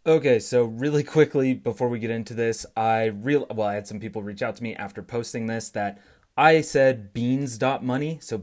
Okay, so really quickly before we get into this, I had some people reach out to me after posting this that I said beans.money, so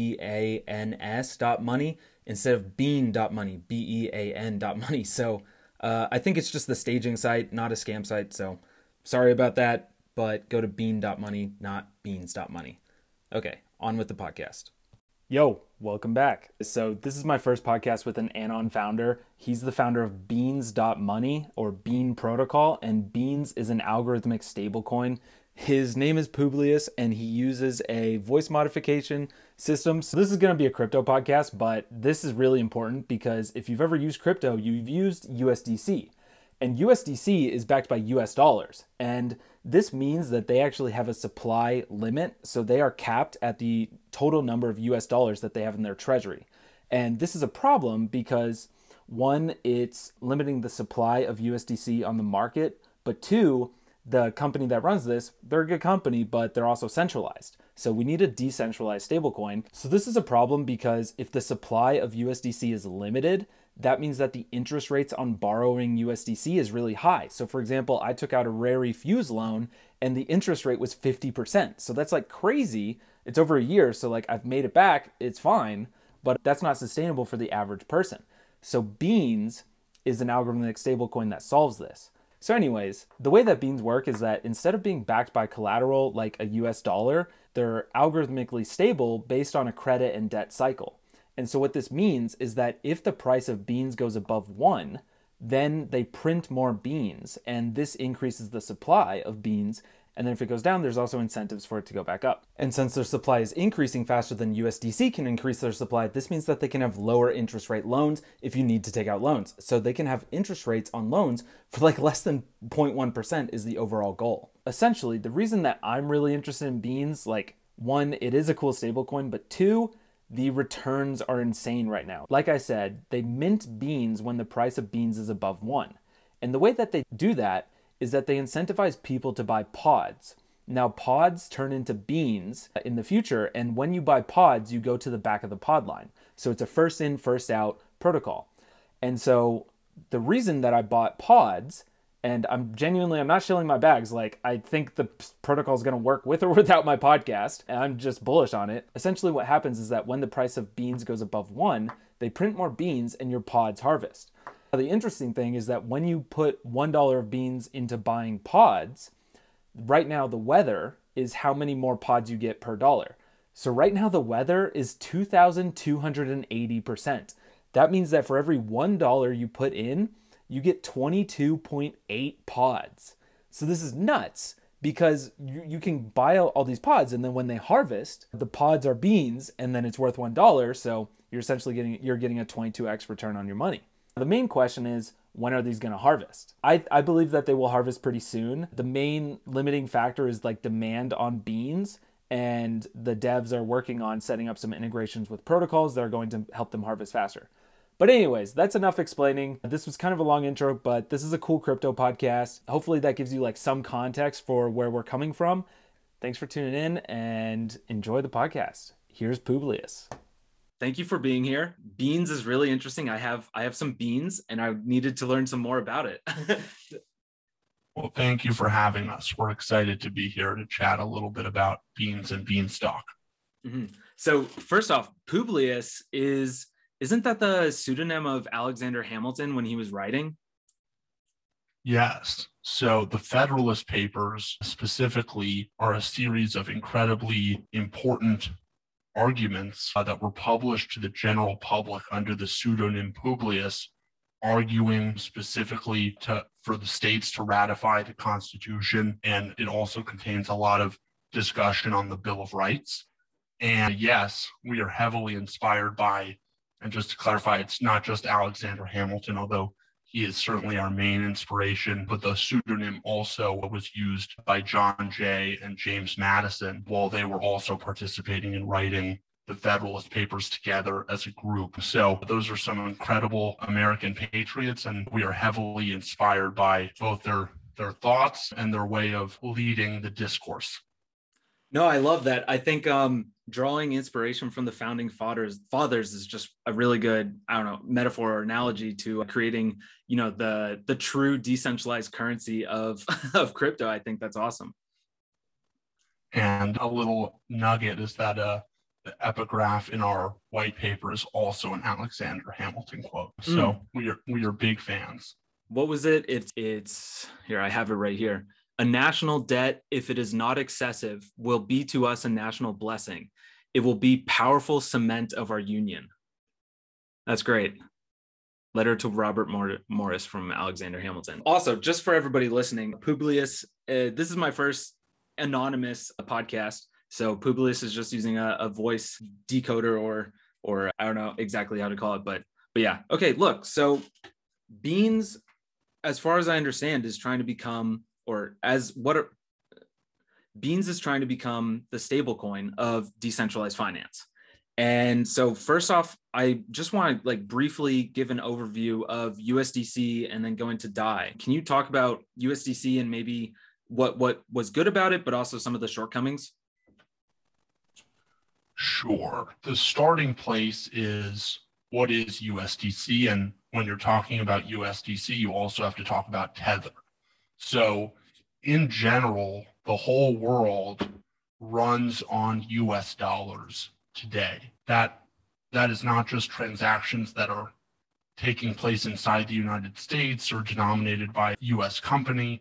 beans dot money instead of bean.money, bean dot money. So I think it's just the staging site, not a scam site. So sorry about that, but go to bean.money, not beans.money. Okay, on with the podcast. Yo, welcome back. So, this is my first podcast with an Anon founder. He's the founder of Beans.money or Bean Protocol, and Beans is an algorithmic stablecoin. His name is Publius, and he uses a voice modification system. So, this is going to be a crypto podcast, but this is really important because if you've ever used crypto, you've used USDC. And USDC is backed by US dollars. And this means that they actually have a supply limit. So they are capped at the total number of US dollars that they have in their treasury. And this is a problem because one, it's limiting the supply of USDC on the market. But two, the company that runs this, they're a good company, but they're also centralized. So we need a decentralized stablecoin. So this is a problem because if the supply of USDC is limited, that means that the interest rates on borrowing USDC is really high. So for example, I took out a Rary Fuse loan and the interest rate was 50%. So that's like crazy. It's over a year, so like I've made it back, it's fine, but that's not sustainable for the average person. So Beans is an algorithmic stablecoin that solves this. So anyways, the way that Beans work is that instead of being backed by collateral like a US dollar, they're algorithmically stable based on a credit and debt cycle. And so what this means is that if the price of beans goes above 1, then they print more beans and this increases the supply of beans. And then if it goes down, there's also incentives for it to go back up. And since their supply is increasing faster than USDC can increase their supply, this means that they can have lower interest rate loans if you need to take out loans. So they can have interest rates on loans for like less than 0.1% is the overall goal. Essentially, the reason that I'm really interested in beans, like one, it is a cool stablecoin, but two, the returns are insane right now. Like I said, they mint beans when the price of beans is above 1. And the way that they do that is that they incentivize people to buy pods. Now, pods turn into beans in the future, and when you buy pods, you go to the back of the pod line. So it's a first in, first out protocol. And so the reason that I bought pods, and I'm not shilling my bags. Like, I think the protocol is going to work with or without my podcast, and I'm just bullish on it. Essentially, what happens is that when the price of beans goes above 1, they print more beans and your pods harvest. Now, the interesting thing is that when you put $1 of beans into buying pods, right now the weather is how many more pods you get per dollar. So right now the weather is 2,280%. That means that for every $1 you put in, you get 22.8 pods. So this is nuts because you can buy all these pods, and then when they harvest, the pods are beans and then it's worth $1. So you're essentially getting a 22x return on your money. The main question is, when are these going to harvest? I believe that they will harvest pretty soon. The main limiting factor is like demand on beans, and the devs are working on setting up some integrations with protocols that are going to help them harvest faster. But anyways, that's enough explaining. This was kind of a long intro, but this is a cool crypto podcast. Hopefully that gives you like some context for where we're coming from. Thanks for tuning in and enjoy the podcast. Here's Publius. Thank you for being here. Beans is really interesting. I have some beans and I needed to learn some more about it. Well, thank you for having us. We're excited to be here to chat a little bit about beans and beanstalk. Mm-hmm. So first off, Publius isn't that the pseudonym of Alexander Hamilton when he was writing? Yes. So the Federalist Papers specifically are a series of incredibly important arguments that were published to the general public under the pseudonym Publius, arguing specifically for the states to ratify the Constitution. And it also contains a lot of discussion on the Bill of Rights. And yes, we are heavily inspired by, and just to clarify, it's not just Alexander Hamilton, although he is certainly our main inspiration, but the pseudonym also was used by John Jay and James Madison while they were also participating in writing the Federalist Papers together as a group. So those are some incredible American patriots, and we are heavily inspired by both their thoughts and their way of leading the discourse. No, I love that. I think drawing inspiration from the founding fathers is just a really good, I don't know, metaphor or analogy to creating, the true decentralized currency of of crypto. I think that's awesome. And a little nugget is that the epigraph in our white paper is also an Alexander Hamilton quote. So Mm. we are big fans. What was it? It's here. I have it right here. A national debt, if it is not excessive, will be to us a national blessing. It will be powerful cement of our union. That's great. Letter to Robert Morris from Alexander Hamilton. Also, just for everybody listening, Publius, this is my first anonymous podcast. So Publius is just using a voice decoder or I don't know exactly how to call it, but yeah. Okay, look. So Beans, as far as I understand, is trying to become, or as what are, Beans is trying to become the stable coin of decentralized finance. And so first off, I just want to like briefly give an overview of USDC and then go into DAI. Can you talk about USDC and maybe what was good about it, but also some of the shortcomings? Sure. The starting place is what is USDC? And when you're talking about USDC, you also have to talk about Tether. So, in general, the whole world runs on US dollars today. That is not just transactions that are taking place inside the United States or denominated by a US company.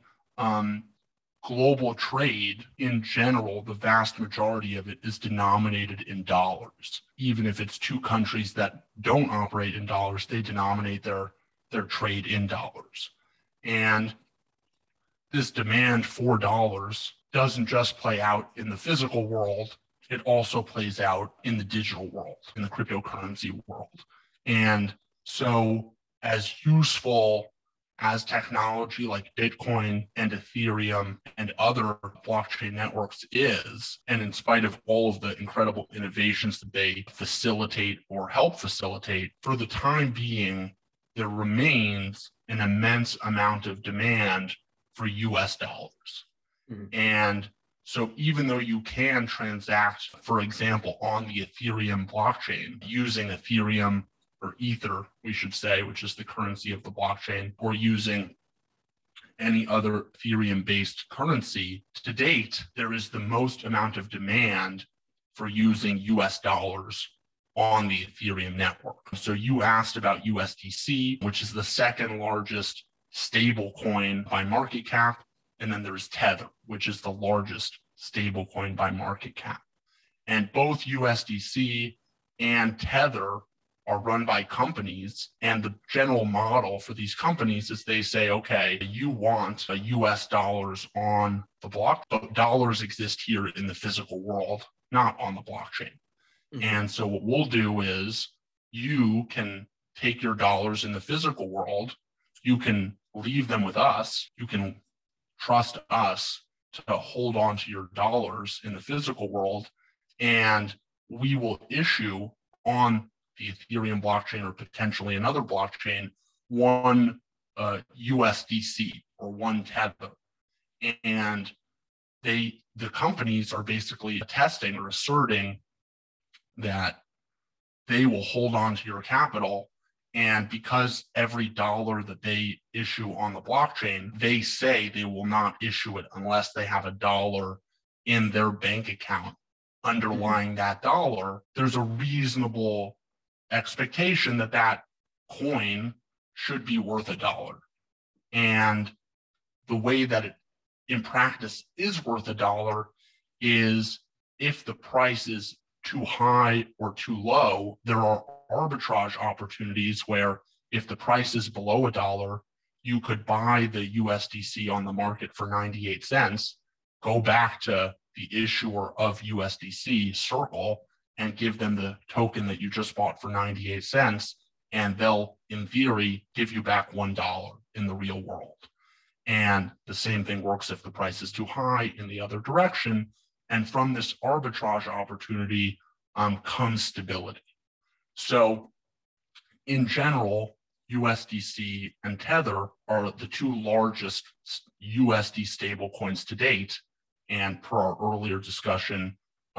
Global trade in general, the vast majority of it is denominated in dollars. Even if it's two countries that don't operate in dollars, they denominate their trade in dollars. And this demand for dollars doesn't just play out in the physical world, it also plays out in the digital world, in the cryptocurrency world. And so, as useful as technology like Bitcoin and Ethereum and other blockchain networks is, and in spite of all of the incredible innovations that they facilitate or help facilitate, for the time being, there remains an immense amount of demand for US dollars. Mm-hmm. And so even though you can transact, for example, on the Ethereum blockchain using Ethereum or Ether, we should say, which is the currency of the blockchain, or using any other Ethereum-based currency, to date, there is the most amount of demand for using US dollars on the Ethereum network. So you asked about USDC, which is the second largest stable coin by market cap. And then there's Tether, which is the largest stable coin by market cap. And both USDC and Tether are run by companies. And the general model for these companies is they say, okay, you want US dollars on the block, but dollars exist here in the physical world, not on the blockchain. Mm-hmm. And so what we'll do is you can take your dollars in the physical world, you can leave them with us, you can trust us to hold on to your dollars in the physical world, and we will issue on the Ethereum blockchain or potentially another blockchain one USDC or one Tether. And the companies are basically attesting or asserting that they will hold on to your capital. And because every dollar that they issue on the blockchain, they say they will not issue it unless they have a dollar in their bank account underlying that dollar, there's a reasonable expectation that that coin should be worth a dollar. And the way that it in practice is worth a dollar is if the price is too high or too low, there are arbitrage opportunities where if the price is below a dollar, you could buy the USDC on the market for 98 cents, go back to the issuer of USDC, Circle, and give them the token that you just bought for 98 cents, and they'll, in theory, give you back $1 in the real world. And the same thing works if the price is too high in the other direction. And from this arbitrage opportunity comes stability. So in general, USDC and Tether are the two largest USD stablecoins to date. And per our earlier discussion,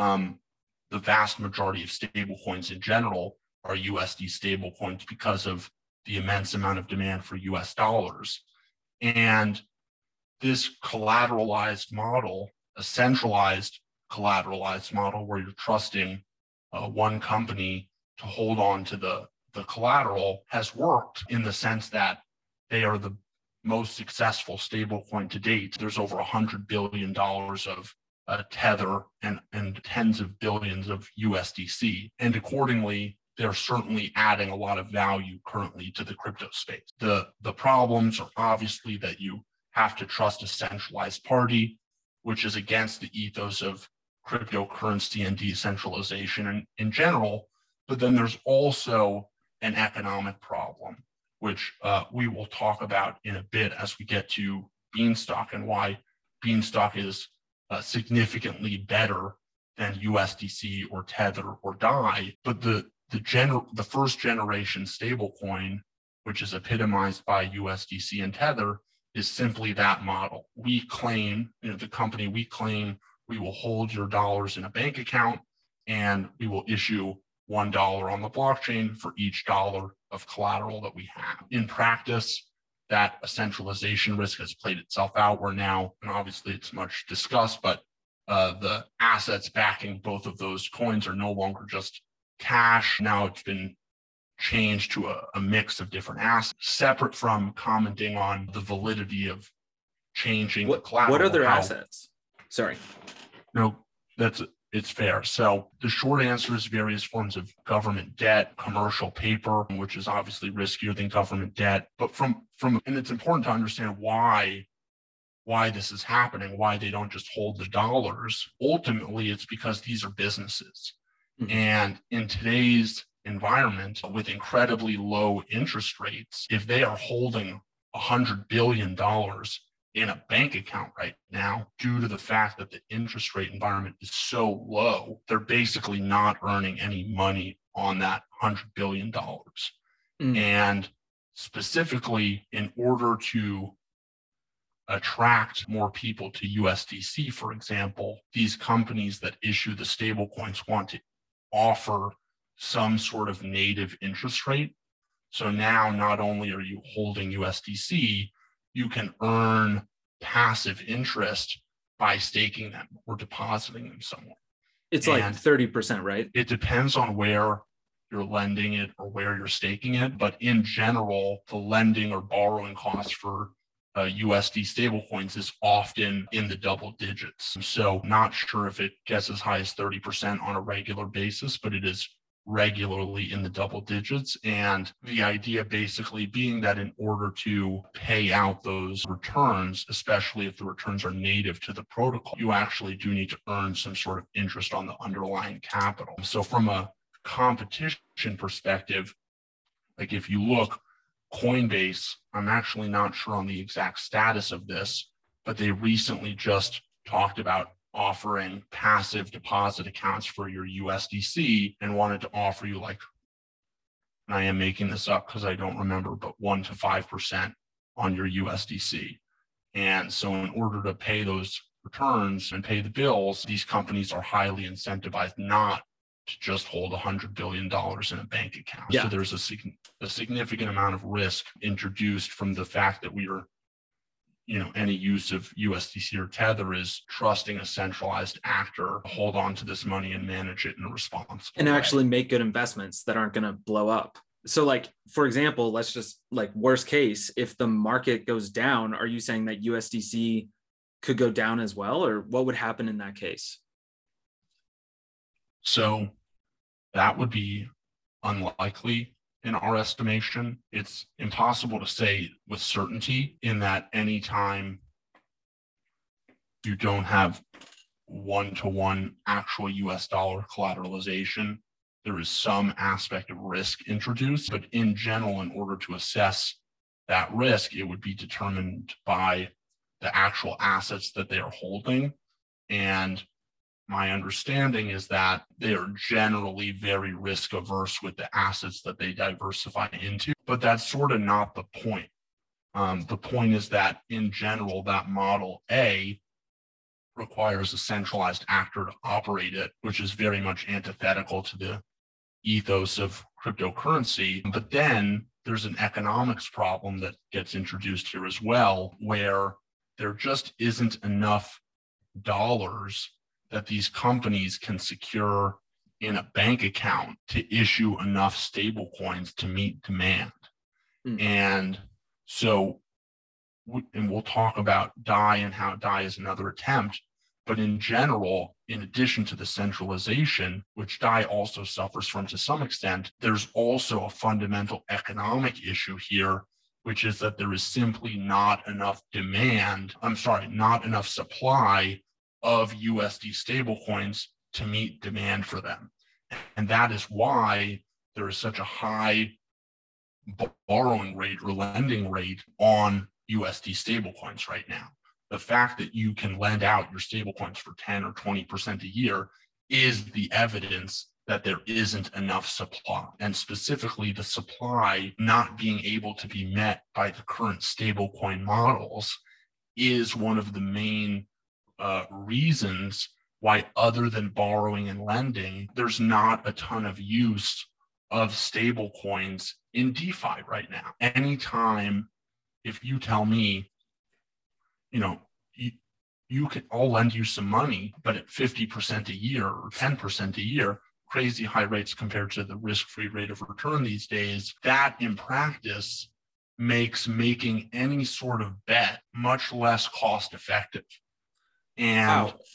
the vast majority of stablecoins in general are USD stablecoins because of the immense amount of demand for US dollars. And this collateralized model, a centralized collateralized model where you're trusting one company to hold on to the collateral, has worked in the sense that they are the most successful stablecoin to date. There's over $100 billion of Tether and tens of billions of USDC. And accordingly, they're certainly adding a lot of value currently to the crypto space. The problems are obviously that you have to trust a centralized party, which is against the ethos of cryptocurrency and decentralization in general. But then there's also an economic problem, which we will talk about in a bit as we get to Beanstalk and why Beanstalk is significantly better than USDC or Tether or DAI. But the first generation stablecoin, which is epitomized by USDC and Tether, is simply that model. We claim, the company, we claim we will hold your dollars in a bank account and we will issue $1 on the blockchain for each dollar of collateral that we have. In practice, that centralization risk has played itself out. We're now, and obviously it's much discussed, but the assets backing both of those coins are no longer just cash. Now it's been changed to a mix of different assets, separate from commenting on the validity of changing the collateral. What other assets? Sorry. No, it's fair. So the short answer is various forms of government debt, commercial paper, which is obviously riskier than government debt. But and it's important to understand why this is happening, why they don't just hold the dollars. Ultimately, it's because these are businesses. Mm-hmm. And in today's environment with incredibly low interest rates, if they are holding $100 billion in a bank account right now, due to the fact that the interest rate environment is so low, they're basically not earning any money on that $100 billion. And specifically, in order to attract more people to USDC, for example, these companies that issue the stable coins want to offer some sort of native interest rate. So now not only are you holding USDC, you can earn passive interest by staking them or depositing them somewhere. It's like 30%, right? It depends on where you're lending it or where you're staking it. But in general, the lending or borrowing costs for USD stablecoins is often in the double digits. So not sure if it gets as high as 30% on a regular basis, but it is regularly in the double digits. And the idea basically being that in order to pay out those returns, especially if the returns are native to the protocol, you actually do need to earn some sort of interest on the underlying capital. So from a competition perspective, like if you look, Coinbase, I'm actually not sure on the exact status of this, but they recently just talked about offering passive deposit accounts for your USDC and wanted to offer you, like, and I am making this up because I don't remember, but 1 to 5% on your USDC. And so in order to pay those returns and pay the bills, these companies are highly incentivized not to just hold $100 billion in a bank account. Yeah. So there's a significant amount of risk introduced from the fact that we are, any use of USDC or Tether is trusting a centralized actor to hold on to this money and manage it in a responsible and way. Actually make good investments that aren't going to blow up. So like, for example, let's just worst case, if the market goes down, are you saying that USDC could go down as well? Or what would happen in that case? So that would be unlikely in our estimation. It's impossible to say with certainty in that anytime you don't have one-to-one actual US dollar collateralization, there is some aspect of risk introduced. But in general, in order to assess that risk, it would be determined by the actual assets that they are holding. And my understanding is that they are generally very risk averse with the assets that they diversify into, but that's sort of not the point. The point is that in general, that model A requires a centralized actor to operate it, which is very much antithetical to the ethos of cryptocurrency. But then there's an economics problem that gets introduced here as well, where there just isn't enough dollars that these companies can secure in a bank account to issue enough stable coins to meet demand. And so, and we'll talk about DAI and how DAI is another attempt, but in general, in addition to the centralization, which DAI also suffers from to some extent, there's also a fundamental economic issue here, which is that there is simply not enough not enough supply of USD stablecoins to meet demand for them. And that is why there is such a high borrowing rate or lending rate on USD stablecoins right now. The fact that you can lend out your stablecoins for 10 or 20% a year is the evidence that there isn't enough supply. And specifically, the supply not being able to be met by the current stablecoin models is one of the main reasons why, other than borrowing and lending, there's not a ton of use of stable coins in DeFi right now. Anytime, if you tell me, I'll lend you some money, but at 50% a year or 10% a year, crazy high rates compared to the risk-free rate of return these days, that in practice makes making any sort of bet much less cost effective. And wow.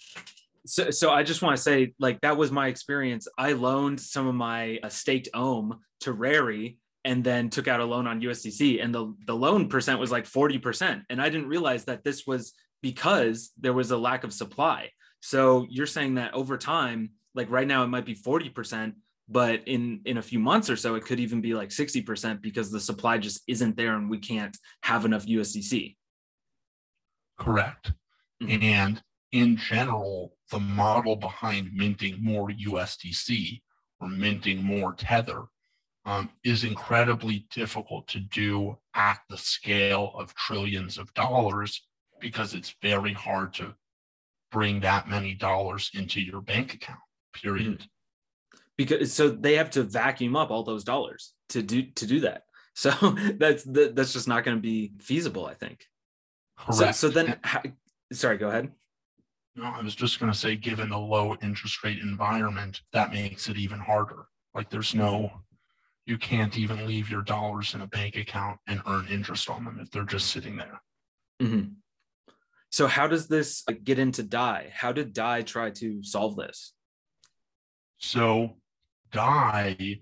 So I just want to say, like, that was my experience. I loaned some of my staked OHM to Rary and then took out a loan on USDC, and the loan percent was like 40%. And I didn't realize that this was because there was a lack of supply. So you're saying that over time, like right now it might be 40%, but in a few months or so, it could even be like 60% because the supply just isn't there and we can't have enough USDC. Correct. Mm-hmm. And in general, the model behind minting more USDC or minting more Tether is incredibly difficult to do at the scale of trillions of dollars, because it's very hard to bring that many dollars into your bank account, period. Because so they have to vacuum up all those dollars to do that. So that's just not going to be feasible, I think. Correct. So then, sorry, go ahead. No, I was just going to say, given the low interest rate environment, that makes it even harder. Like you can't even leave your dollars in a bank account and earn interest on them if they're just sitting there. Mm-hmm. So how does this get into DAI? How did DAI try to solve this? So DAI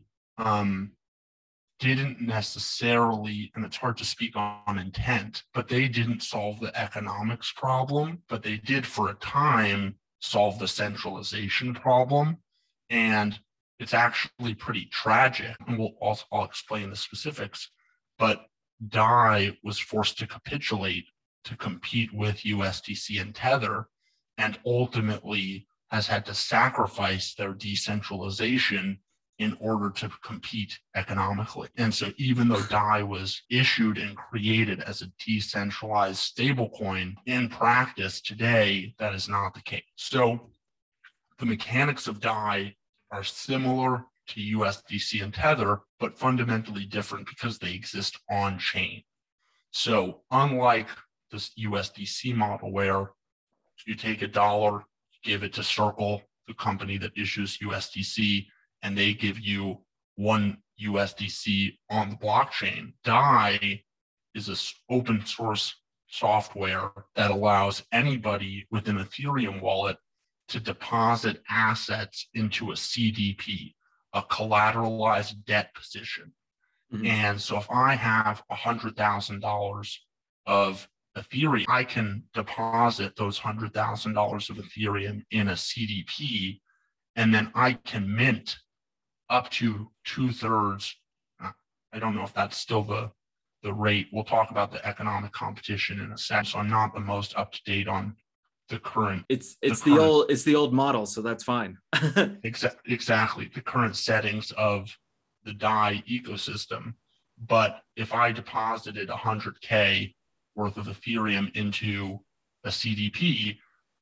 didn't necessarily, and it's hard to speak on intent, but they didn't solve the economics problem, but they did for a time solve the centralization problem. And it's actually pretty tragic. And I'll explain the specifics, but DAI was forced to capitulate to compete with USDC and Tether, and ultimately has had to sacrifice their decentralization in order to compete economically. And so even though DAI was issued and created as a decentralized stablecoin, in practice today, that is not the case. So the mechanics of DAI are similar to USDC and Tether, but fundamentally different because they exist on chain. So unlike this USDC model where you take $1, give it to Circle, the company that issues USDC, and they give you 1 USDC on the blockchain, DAI is this open source software that allows anybody with an Ethereum wallet to deposit assets into a CDP, a collateralized debt position. Mm-hmm. And so if I have $100,000 of Ethereum, I can deposit those $100,000 of Ethereum in a CDP, and then I can mint up to 2/3. I don't know if that's still the rate. We'll talk about the economic competition in a sec. So I'm not the most up to date on the current. It's the old model, so that's fine. Exactly, the current settings of the DAI ecosystem. But if I deposited 100K worth of Ethereum into a CDP,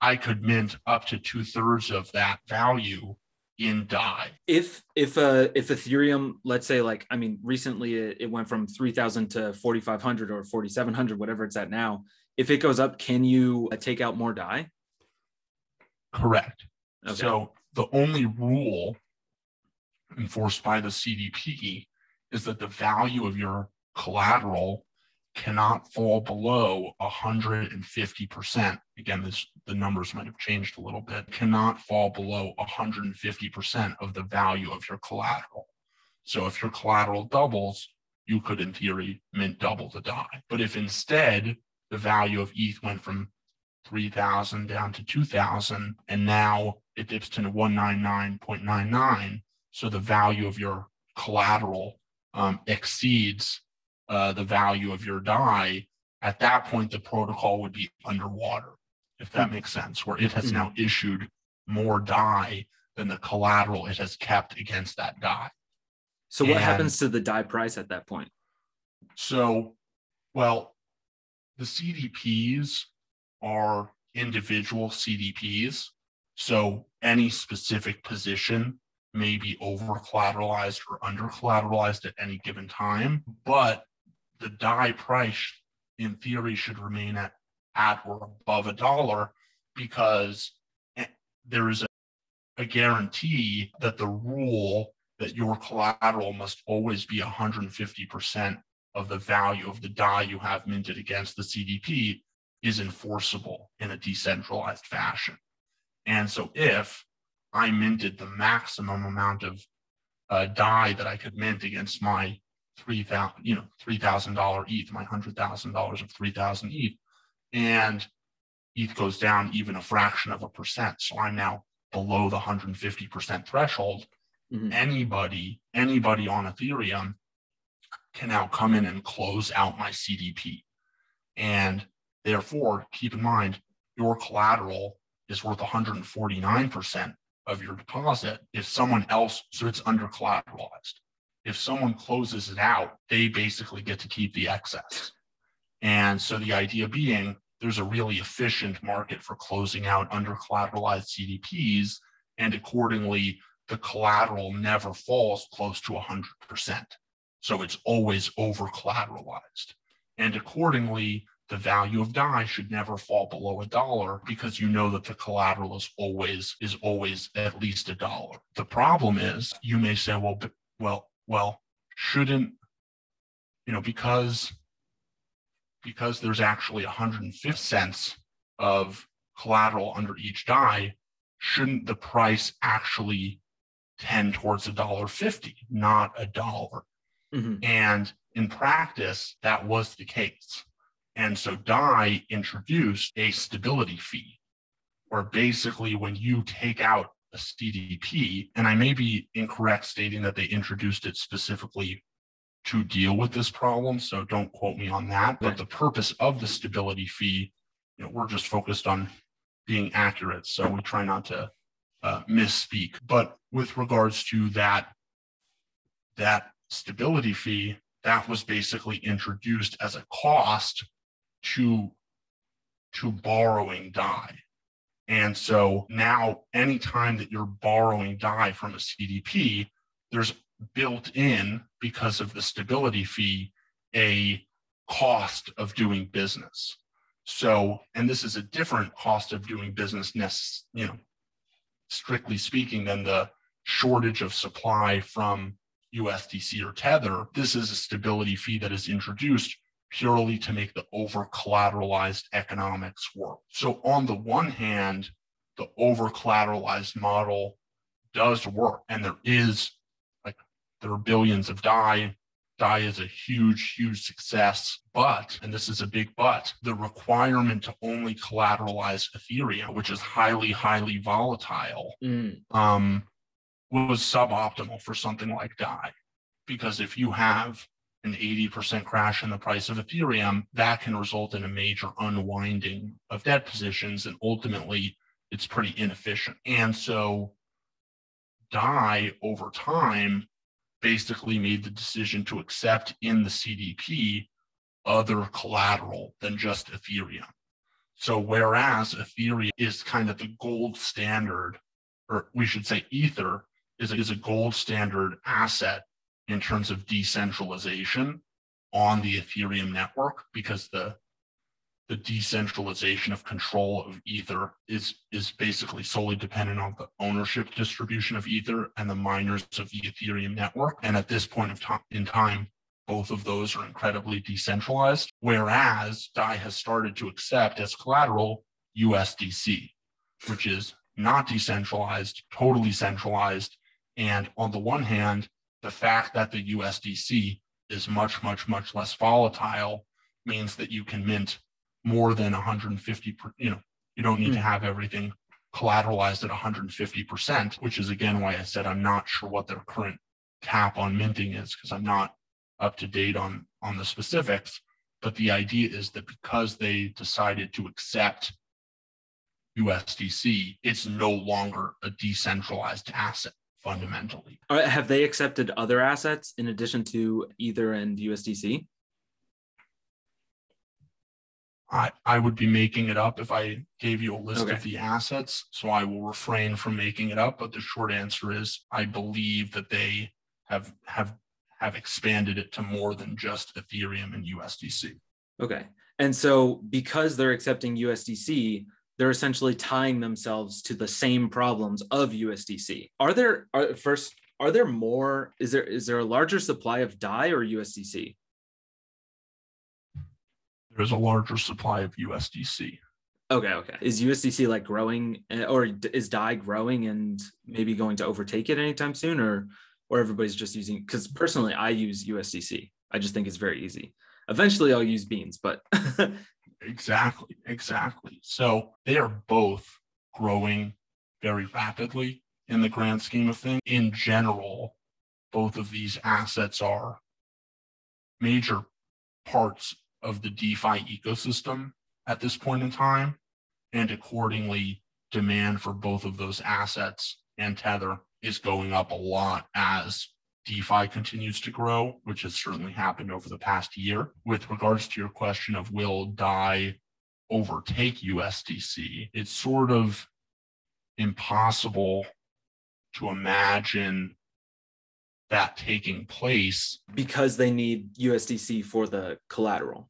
I could mint up to 2/3 of that value in DAI. If Ethereum, let's say, like, I mean, recently it went from 3,000 to 4,500 or 4,700, whatever it's at now. If it goes up, can you take out more DAI? Correct. Okay. So the only rule enforced by the CDP is that the value of your collateral cannot fall below 150%. Again, the numbers might have changed a little bit. Cannot fall below 150% of the value of your collateral. So if your collateral doubles, you could, in theory, mint double the DAI. But if instead the value of ETH went from 3,000 down to 2,000, and now it dips to 199.99, so the value of your collateral exceeds the value of your DAI, at that point, the protocol would be underwater, if that makes sense, where it has now issued more DAI than the collateral it has kept against that DAI. So what happens to the DAI price at that point? So, well, the CDPs are individual CDPs. So any specific position may be over collateralized or under collateralized at any given time, but the DAI price in theory should remain at or above $1, because there is a guarantee that the rule that your collateral must always be 150% of the value of the DAI you have minted against the CDP is enforceable in a decentralized fashion. And so if I minted the maximum amount of DAI that I could mint against my $3,000 ETH, my $100,000 of 3,000 ETH, and ETH goes down even a fraction of a percent, so I'm now below the 150% threshold. Anybody on Ethereum can now come in and close out my CDP. And therefore, keep in mind, your collateral is worth 149% of your deposit. If someone else, so it's under collateralized. If someone closes it out, they basically get to keep the excess. And so the idea being, there's a really efficient market for closing out under collateralized CDPs, and accordingly, the collateral never falls close to 100%. So it's always over collateralized. And accordingly, the value of DAI should never fall below $1, because you know that the collateral is always at least $1. The problem is, you may say, well, shouldn't, because there's actually 150 cents of collateral under each DAI, shouldn't the price actually tend towards $1.50, not $1? And in practice, that was the case. And so DAI introduced a stability fee, where basically when you take out a CDP, and I may be incorrect stating that they introduced it specifically to deal with this problem, so don't quote me on that, but the purpose of the stability fee, we're just focused on being accurate, so we try not to misspeak. But with regards to that stability fee, that was basically introduced as a cost to borrowing DAI. And so now anytime that you're borrowing DAI from a CDP, there's built in, because of the stability fee, a cost of doing business. So, and this is a different cost of doing business, strictly speaking, than the shortage of supply from USDC or Tether. This is a stability fee that is introduced purely to make the over-collateralized economics work. So on the one hand, the over-collateralized model does work, and there are billions of DAI. DAI is a huge, huge success, but, and this is a big but, the requirement to only collateralize Ethereum, which is highly, highly volatile, was suboptimal for something like DAI. Because if you have an 80% crash in the price of Ethereum, that can result in a major unwinding of debt positions, and ultimately it's pretty inefficient. And so DAI, over time, basically made the decision to accept in the CDP other collateral than just Ethereum. So whereas Ethereum is kind of the gold standard, or we should say Ether is a gold standard asset in terms of decentralization on the Ethereum network, because the decentralization of control of Ether is basically solely dependent on the ownership distribution of Ether and the miners of the Ethereum network. And at this point in time, both of those are incredibly decentralized, whereas DAI has started to accept as collateral USDC, which is not decentralized, totally centralized. And on the one hand, the fact that the USDC is much, much, much less volatile means that you can mint more than 150, you don't need to have everything collateralized at 150%, which is again why I said I'm not sure what their current cap on minting is, because I'm not up to date on the specifics. But the idea is that because they decided to accept USDC, it's no longer a decentralized asset fundamentally. Have they accepted other assets in addition to Ether and USDC? I would be making it up if I gave you a list of the assets, so I will refrain from making it up. But the short answer is I believe that they have expanded it to more than just Ethereum and USDC. Okay. And so because they're accepting USDC, they're essentially tying themselves to the same problems of USDC. Is there a larger supply of DAI or USDC? There's a larger supply of USDC. Okay. Is USDC like growing, or is DAI growing and maybe going to overtake it anytime soon, or everybody's just using? Because personally, I use USDC. I just think it's very easy. Eventually, I'll use Beans, but Exactly. So they are both growing very rapidly in the grand scheme of things. In general, both of these assets are major parts of the DeFi ecosystem at this point in time, and accordingly, demand for both of those assets and Tether is going up a lot as DeFi continues to grow, which has certainly happened over the past year. With regards to your question of will DAI overtake USDC, it's sort of impossible to imagine that taking place because they need USDC for the collateral.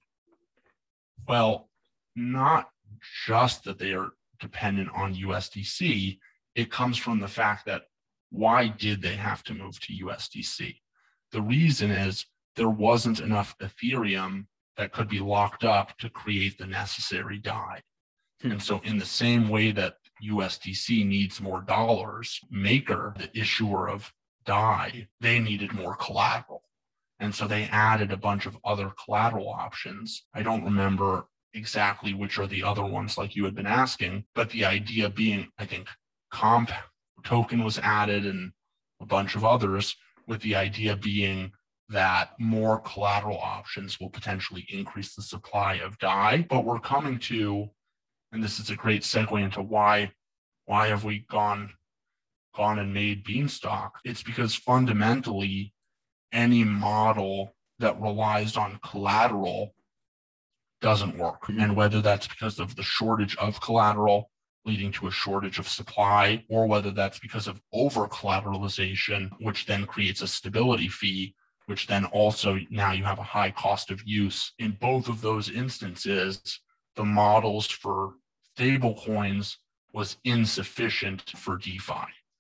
Well, not just that they are dependent on USDC. It comes from the fact that why did they have to move to USDC? The reason is there wasn't enough Ethereum that could be locked up to create the necessary DAI. And so in the same way that USDC needs more dollars, Maker, the issuer of DAI, they needed more collateral. And so they added a bunch of other collateral options. I don't remember exactly which are the other ones like you had been asking, but the idea being, I think, Comp token was added and a bunch of others, with the idea being that more collateral options will potentially increase the supply of DAI. But we're coming to, and this is a great segue into why have we gone and made Beanstalk? It's because fundamentally, any model that relies on collateral doesn't work. And whether that's because of the shortage of collateral leading to a shortage of supply, or whether that's because of over collateralization, which then creates a stability fee, which then also now you have a high cost of use. In both of those instances, the models for stable coins was insufficient for DeFi.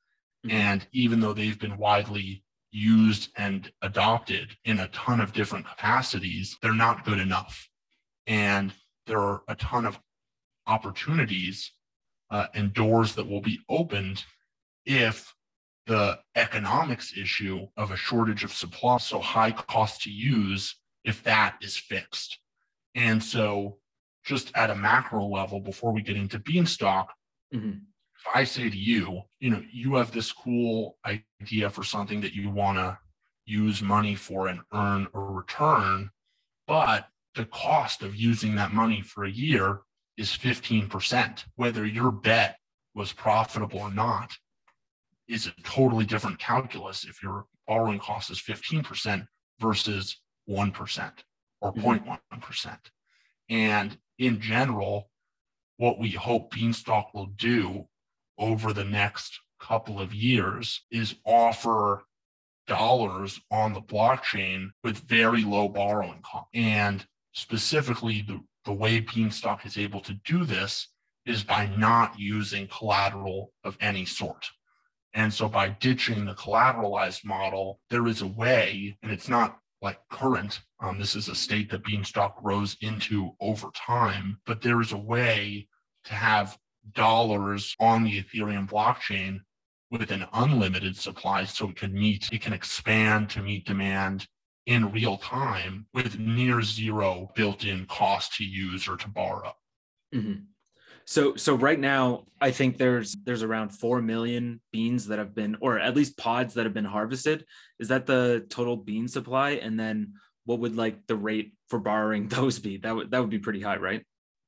And even though they've been widely used and adopted in a ton of different capacities, they're not good enough. And there are a ton of opportunities and doors that will be opened if the economics issue of a shortage of supply, so high cost to use, if that is fixed. And so just at a macro level, before we get into Beanstalk, if I say to you, you have this cool idea for something that you want to use money for and earn a return, but the cost of using that money for a year is 15%. Whether your bet was profitable or not is a totally different calculus if your borrowing cost is 15% versus 1% or 0.1%. And in general, what we hope Beanstalk will do over the next couple of years is offer dollars on the blockchain with very low borrowing costs. And specifically, the way Beanstalk is able to do this is by not using collateral of any sort. And so by ditching the collateralized model, there is a way, and it's not like current, this is a state that Beanstalk grows into over time, but there is a way to have dollars on the Ethereum blockchain with an unlimited supply, so it can expand to meet demand in real time with near zero built-in cost to use or to borrow. Mm-hmm. So right now, I think there's around 4 million beans that have been, or at least pods that have been harvested. Is that the total bean supply? And then what would like the rate for borrowing those be? That would be pretty high, right?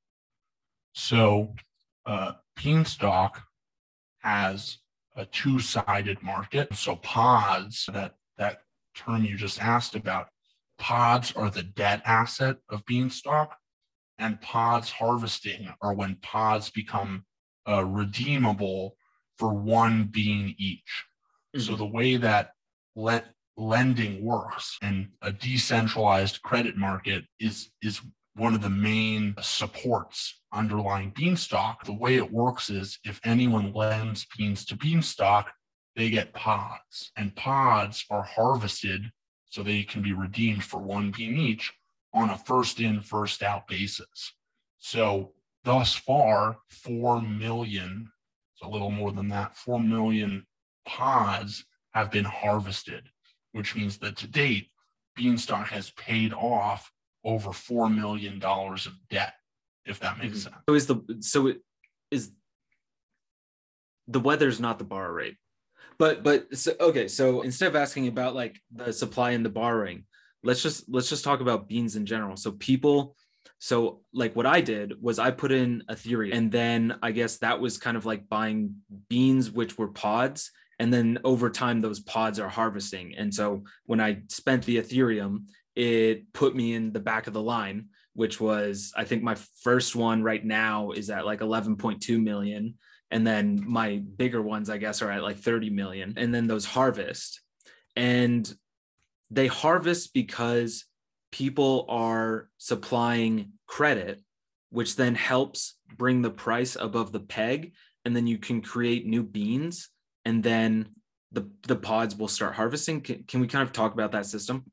So Beanstalk has a two-sided market. So pods, that term you just asked about, pods are the debt asset of Beanstalk, and pods harvesting are when pods become redeemable for one bean each. Mm-hmm. So the way that lending works and a decentralized credit market is one of the main supports underlying Beanstalk. The way it works is if anyone lends beans to Beanstalk, they get pods, and pods are harvested so they can be redeemed for one bean each on a first in, first out basis. So thus far, 4 million, it's a little more than that, 4 million pods have been harvested, which means that to date, Beanstalk has paid off over $4 million of debt, if that makes sense. So the weather's not the borrow rate. But so, okay, so instead of asking about like the supply and the borrowing, let's just talk about beans in general. So like what I did was I put in Ethereum, and then I guess that was kind of like buying beans, which were pods. And then over time, those pods are harvesting. And so when I spent the Ethereum, it put me in the back of the line, which was, I think my first one right now is at like 11.2 million. And then my bigger ones, I guess, are at like 30 million. And then those harvest. And they harvest because people are supplying credit, which then helps bring the price above the peg. And then you can create new beans, and then the pods will start harvesting. Can we kind of talk about that system?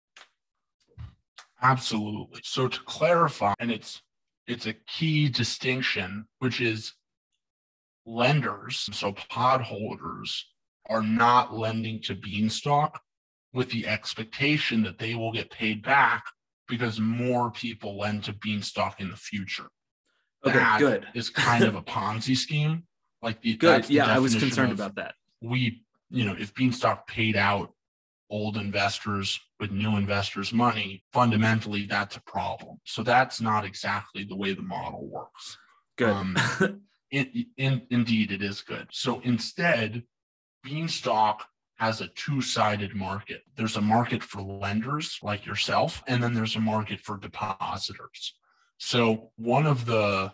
Absolutely. So to clarify, and it's a key distinction, which is lenders, so pod holders, are not lending to Beanstalk with the expectation that they will get paid back because more people lend to Beanstalk in the future. Okay, that good. Is kind of a Ponzi scheme. Like good. Yeah, I was concerned about that. If Beanstalk paid out old investors with new investors' money, fundamentally that's a problem. So that's not exactly the way the model works. Good. Indeed, it is good. So instead, Beanstalk has a two-sided market. There's a market for lenders like yourself, and then there's a market for depositors. So one of the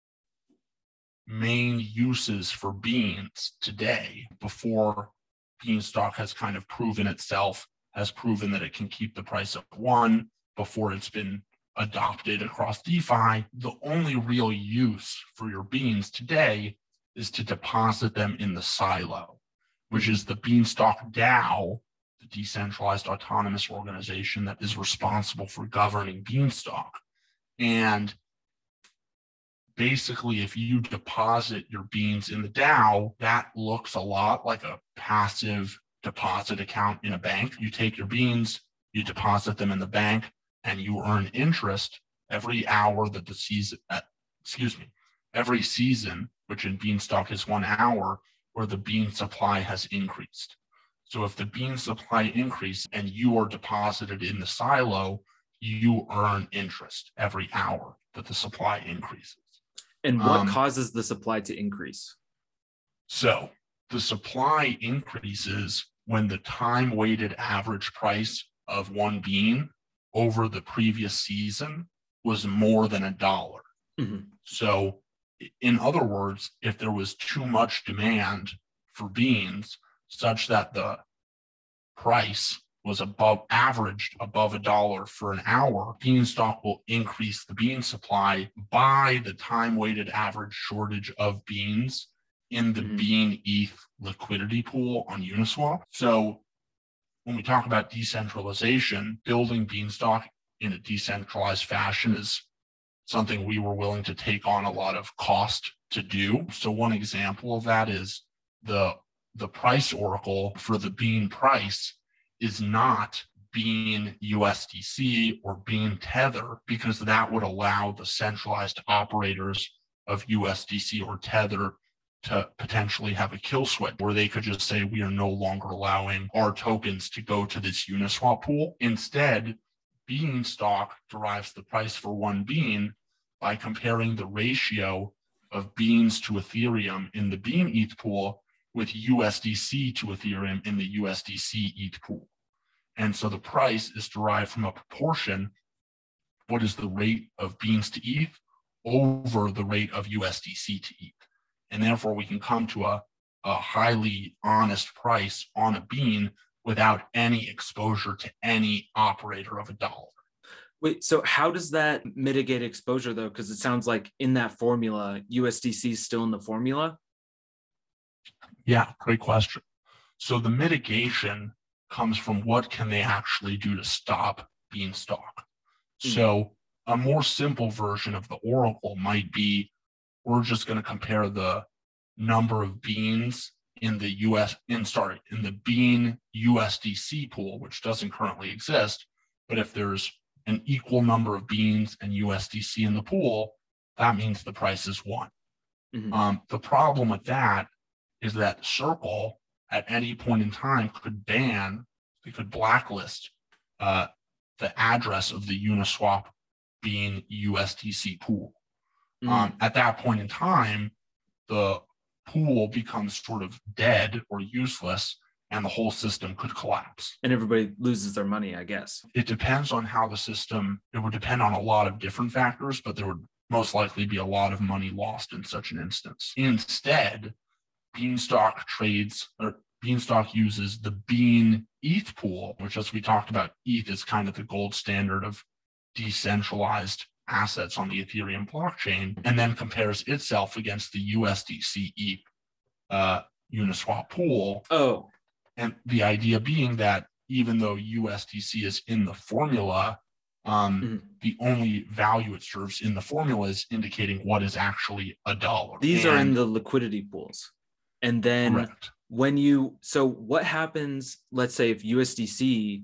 main uses for beans today, before Beanstalk has kind of proven itself, has proven that it can keep the price of one, before it's been adopted across DeFi, the only real use for your beans today is to deposit them in the silo, which is the Beanstalk DAO, the decentralized autonomous organization that is responsible for governing Beanstalk. And basically, if you deposit your beans in the DAO, that looks a lot like a passive deposit account in a bank. You take your beans, you deposit them in the bank, and you earn interest every hour that every season, which in Beanstalk is 1 hour, where the bean supply has increased. So if the bean supply increase and you are deposited in the silo, you earn interest every hour that the supply increases. And what causes the supply to increase? So the supply increases when the time-weighted average price of one bean over the previous season was more than $1. Mm-hmm. So In other words, if there was too much demand for beans such that the price was averaged above $1 for an hour, Beanstalk will increase the bean supply by the time-weighted average shortage of beans in the Bean ETH liquidity pool on Uniswap. So when we talk about decentralization, building Beanstalk in a decentralized fashion is something we were willing to take on a lot of cost to do. So one example of that is the price oracle for the Bean price is not Bean USDC or Bean Tether, because that would allow the centralized operators of USDC or Tether to potentially have a kill switch where they could just say, we are no longer allowing our tokens to go to this Uniswap pool. Instead, Beanstalk derives the price for one bean by comparing the ratio of beans to Ethereum in the Bean ETH pool with USDC to Ethereum in the USDC ETH pool. And so the price is derived from a proportion, what is the rate of beans to ETH over the rate of USDC to ETH. And therefore we can come to a highly honest price on a bean without any exposure to any operator of $1. Wait, so how does that mitigate exposure though? Because it sounds like in that formula, USDC is still in the formula. Yeah, great question. So the mitigation comes from what can they actually do to stop Beanstalk. So a more simple version of the oracle might be, we're just going to compare the number of beans in the in the Bean USDC pool, which doesn't currently exist. But if there's an equal number of beans and USDC in the pool, that means the price is one. The problem with that is that Circle at any point in time could blacklist the address of the Uniswap Bean USDC pool. At that point in time, the pool becomes sort of dead or useless, and the whole system could collapse. And everybody loses their money, I guess. It depends on how the system, it would depend on a lot of different factors, but there would most likely be a lot of money lost in such an instance. Instead, Beanstalk uses the Bean ETH pool, which, as we talked about, ETH is kind of the gold standard of decentralized assets on the Ethereum blockchain, and then compares itself against the USDC ETH Uniswap pool. Oh. And the idea being that even though USDC is in the formula, the only value it serves in the formula is indicating what is actually $1. These are in the liquidity pools. And then correct. So what happens, let's say if USDC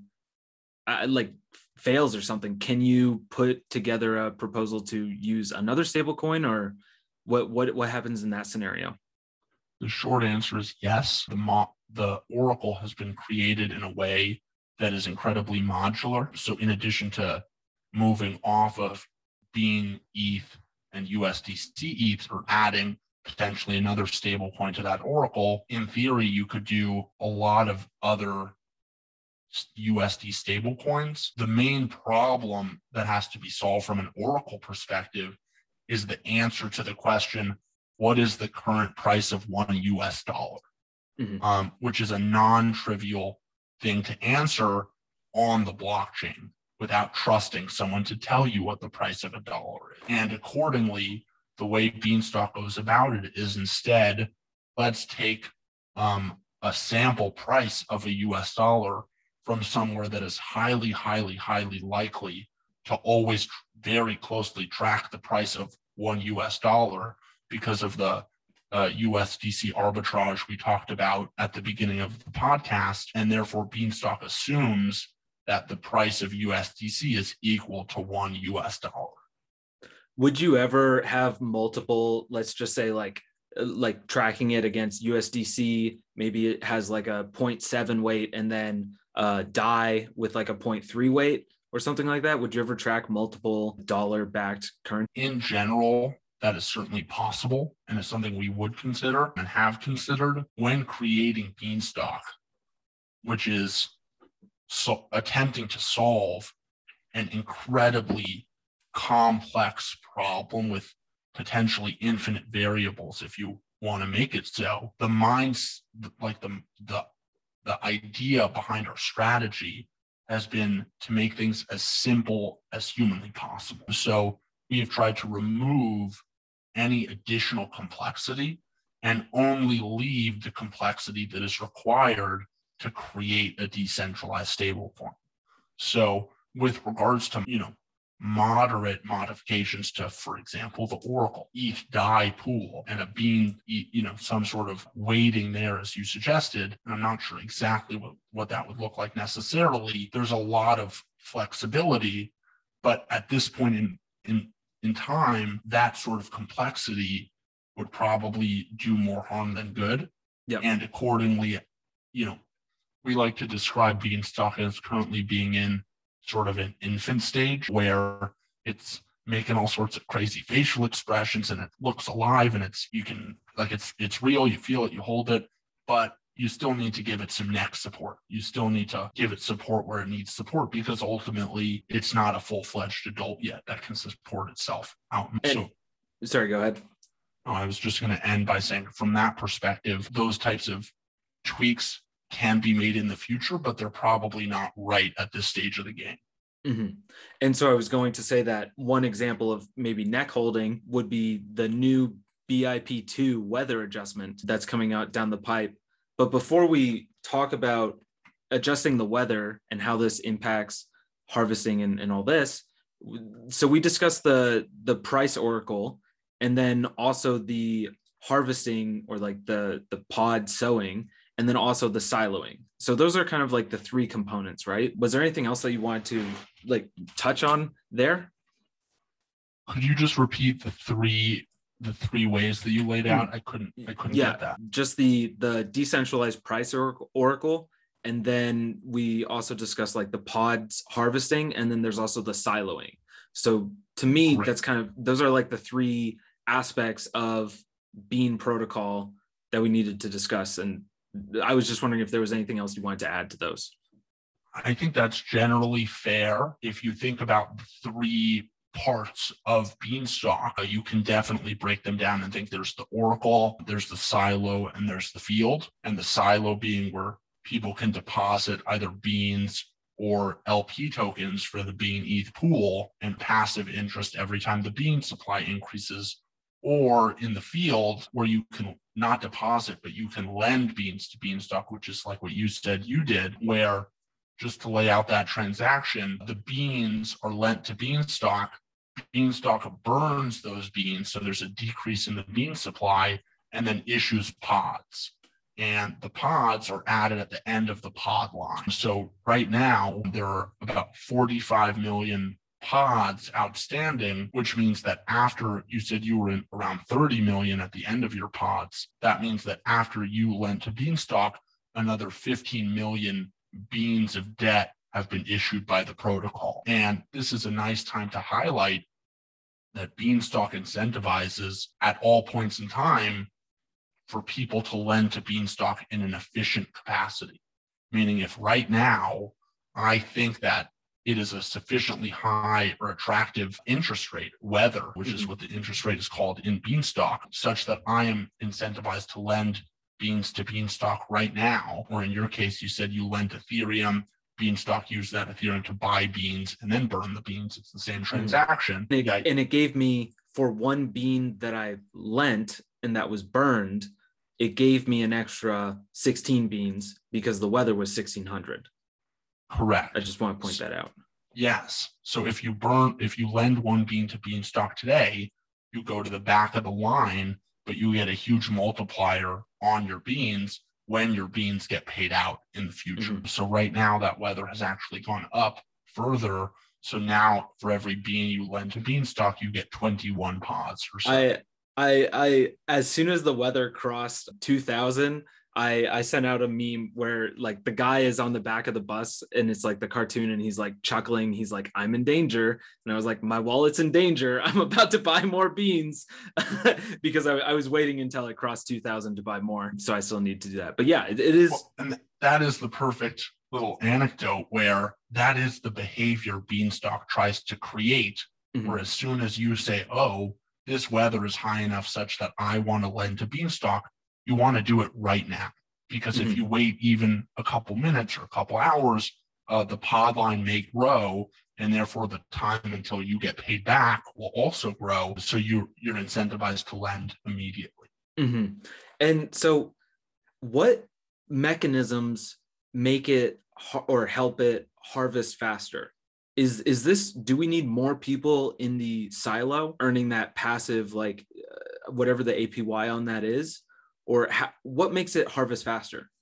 fails or something, can you put together a proposal to use another stablecoin, or what happens in that scenario? The short answer is yes. The oracle has been created in a way that is incredibly modular. So in addition to moving off of Bean ETH and USDC ETH, or adding potentially another stablecoin to that oracle, in theory, you could do a lot of other USD stablecoins. The main problem that has to be solved from an oracle perspective is the answer to the question, what is the current price of one US dollar? Which is a non-trivial thing to answer on the blockchain without trusting someone to tell you what the price of $1 is. And accordingly, the way Beanstalk goes about it is instead, let's take a sample price of a US dollar from somewhere that is highly, highly, highly likely to always very closely track the price of one US dollar because of the USDC arbitrage we talked about at the beginning of the podcast. And therefore, Beanstalk assumes that the price of USDC is equal to one US dollar. Would you ever have multiple, let's just say like tracking it against USDC, maybe it has like a 0.7 weight and then DAI with like a 0.3 weight or something like that? Would you ever track multiple dollar-backed currency? In general, that is certainly possible, and it's something we would consider and have considered when creating Beanstalk, which is attempting to solve an incredibly complex problem with potentially infinite variables if you want to make it so. The minds, like the idea behind our strategy has been to make things as simple as humanly possible. So we have tried to remove any additional complexity and only leave the complexity that is required to create a decentralized stablecoin. So with regards to, moderate modifications to, for example, the Oracle ETH DAI pool and a bean, some sort of weighting there, as you suggested. And I'm not sure exactly what that would look like necessarily. There's a lot of flexibility, but at this point in time, that sort of complexity would probably do more harm than good. Yep. And accordingly, we like to describe Beanstalk as currently being in sort of an infant stage where it's making all sorts of crazy facial expressions and it looks alive and it's real, you feel it, you hold it, but you still need to give it some neck support. You still need to give it support where it needs support because ultimately it's not a full-fledged adult yet that can support itself out. Sorry, go ahead. I was just going to end by saying from that perspective, those types of tweaks can be made in the future, but they're probably not right at this stage of the game. Mm-hmm. And so I was going to say that one example of maybe neck holding would be the new BIP2 weather adjustment that's coming out down the pipe. But before we talk about adjusting the weather and how this impacts harvesting and all this, so we discussed the price oracle and then also the harvesting or like the pod sowing, and then also the siloing. So those are kind of like the three components, right? Was there anything else that you wanted to like touch on there? Could you just repeat the three ways that you laid out? I couldn't get that. Just the decentralized price oracle. And then we also discussed like the pods harvesting, and then there's also the siloing. So to me, Great. That's kind of, those are like the three aspects of Bean protocol that we needed to discuss. And I was just wondering if there was anything else you wanted to add to those. I think that's generally fair. If you think about the three parts of Beanstalk, you can definitely break them down and think there's the oracle, there's the silo, and there's the field. And the silo being where people can deposit either beans or LP tokens for the Bean ETH pool and passive interest every time the bean supply increases, or in the field where you can not deposit, but you can lend beans to Beanstalk, which is like what you said you did, where just to lay out that transaction, the beans are lent to Beanstalk. Beanstalk burns those beans, so there's a decrease in the bean supply, and then issues pods. And the pods are added at the end of the pod line. So right now, there are about 45 million pods outstanding, which means that after you said you were in around 30 million at the end of your pods, that means that after you lent to Beanstalk, another 15 million beans of debt have been issued by the protocol. And this is a nice time to highlight that Beanstalk incentivizes at all points in time for people to lend to Beanstalk in an efficient capacity. Meaning if right now, I think that it is a sufficiently high or attractive interest rate, weather, which is what the interest rate is called in Beanstalk, such that I am incentivized to lend beans to Beanstalk right now. Or in your case, you said you lent Ethereum, Beanstalk used that Ethereum to buy beans and then burn the beans. It's the same transaction. And it gave me, for one bean that I lent and that was burned, it gave me an extra 16 beans because the weather was 1,600. Correct. I just want to point that out. Yes. So if you lend one bean to Beanstalk today, you go to the back of the line, but you get a huge multiplier on your beans when your beans get paid out in the future. Mm-hmm. So right now that weather has actually gone up further. So now for every bean you lend to Beanstalk, you get 21 pods or so. I as soon as the weather crossed 2,000, I sent out a meme where like the guy is on the back of the bus and it's like the cartoon and he's like chuckling. He's like, I'm in danger. And I was like, my wallet's in danger. I'm about to buy more beans because I was waiting until it crossed 2,000 to buy more. So I still need to do that. But yeah, it is. Well, and that is the perfect little anecdote where that is the behavior Beanstalk tries to create, where as soon as you say, oh, this weather is high enough such that I want to lend to Beanstalk, you want to do it right now. Because if you wait even a couple minutes or a couple hours, the pod line may grow, and therefore the time until you get paid back will also grow. So you're incentivized to lend immediately. Mm-hmm. And so what mechanisms make it or help it harvest faster? Is this, do we need more people in the silo earning that passive, like whatever the APY on that is? Or what makes it harvest faster?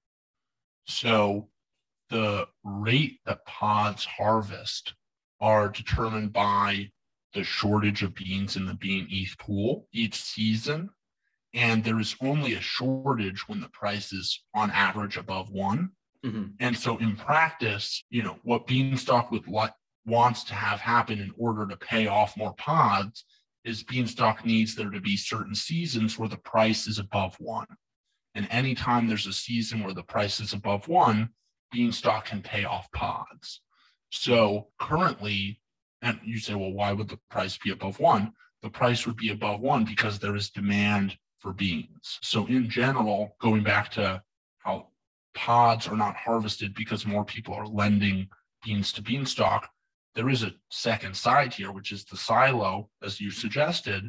So the rate that pods harvest are determined by the shortage of beans in the bean ETH pool each season. And there is only a shortage when the price is on average above one. Mm-hmm. And so in practice, what Beanstalk wants to have happen in order to pay off more pods is Beanstalk needs there to be certain seasons where the price is above one. And anytime there's a season where the price is above one, Beanstalk can pay off pods. So currently, and you say, well, why would the price be above one? The price would be above one because there is demand for beans. So in general, going back to how pods are not harvested because more people are lending beans to Beanstalk, there is a second side here, which is the silo, as you suggested.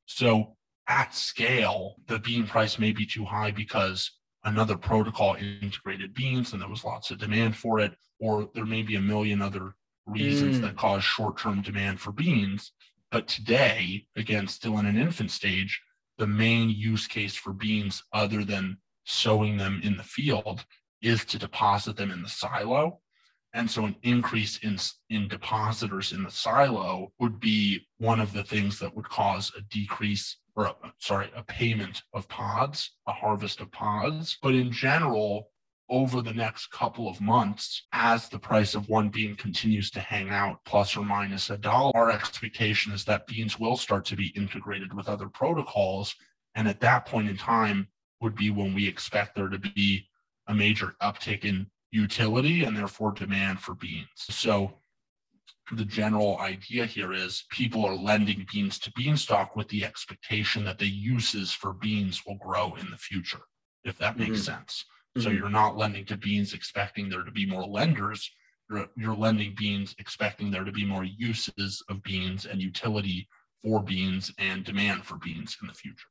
So at scale, the bean price may be too high because another protocol integrated beans and there was lots of demand for it, or there may be a million other reasons that cause short-term demand for beans. But today, again, still in an infant stage, the main use case for beans, other than sowing them in the field, is to deposit them in the silo. And so an increase in depositors in the silo would be one of the things that would cause a decrease, or a payment of pods, a harvest of pods. But in general, over the next couple of months, as the price of one bean continues to hang out plus or minus $1, our expectation is that beans will start to be integrated with other protocols. And at that point in time would be when we expect there to be a major uptick in utility and therefore demand for beans. So the general idea here is people are lending beans to Beanstalk with the expectation that the uses for beans will grow in the future, if that makes sense. So you're not lending to beans expecting there to be more lenders. You're lending beans expecting there to be more uses of beans and utility for beans and demand for beans in the future.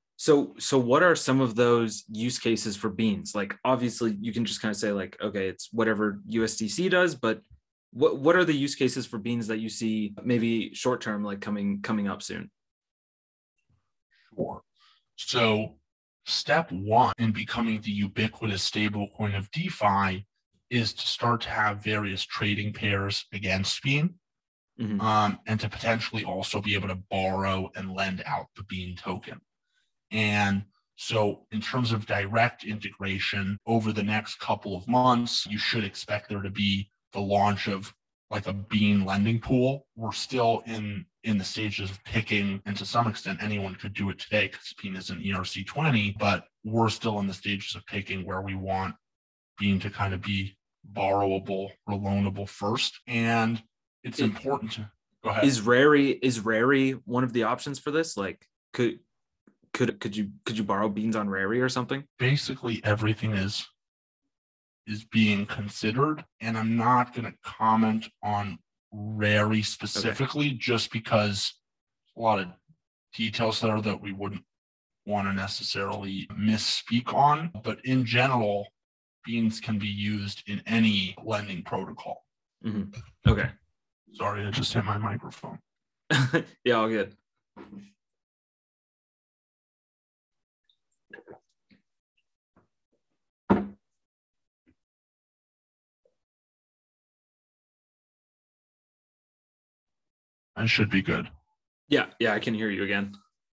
So what are some of those use cases for beans? Like, obviously you can just kind of say like, okay, it's whatever USDC does, but what are the use cases for beans that you see maybe short term, like coming up soon? Sure. So step one in becoming the ubiquitous stablecoin of DeFi is to start to have various trading pairs against Bean, and to potentially also be able to borrow and lend out the Bean token. And so in terms of direct integration over the next couple of months, you should expect there to be the launch of like a Bean lending pool. We're still in the stages of picking, and to some extent anyone could do it today because Bean is an ERC20, but we're still in the stages of picking where we want Bean to kind of be borrowable or loanable first. And it's important to go ahead. Is Rary one of the options for this? Like, could you borrow beans on Rary or something? Basically everything is being considered, and I'm not going to comment on Rary specifically, just because a lot of details there that we wouldn't want to necessarily misspeak on. But in general, beans can be used in any lending protocol. Okay. Sorry, I just hit my microphone. Yeah, all good. I should be good. Yeah, I can hear you again.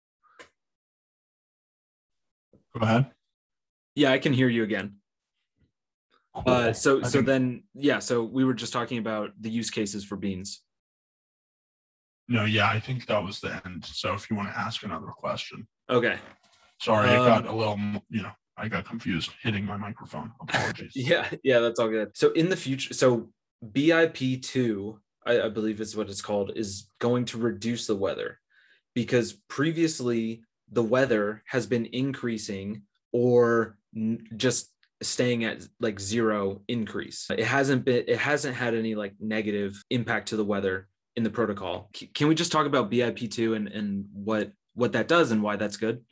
Go ahead. Yeah, I can hear you again. Cool. So we were just talking about the use cases for beans. No, yeah, I think that was the end. So if you want to ask another question. Okay. Sorry, I got a little, I got confused hitting my microphone. Apologies. Yeah, that's all good. So in the future, so BIP2, I believe is what it's called, is going to reduce the weather. because previously the weather has been increasing or just staying at like zero increase. It hasn't had any like negative impact to the weather in the protocol. Can we just talk about BIP2 and what that does and why that's good?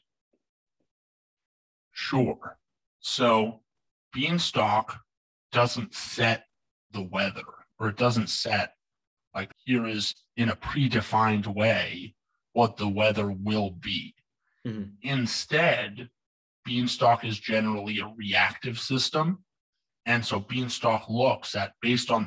Sure. So Beanstalk doesn't set the weather, or it doesn't set like here is in a predefined way what the weather will be. Mm-hmm. Instead, Beanstalk is generally a reactive system. And so Beanstalk looks at based on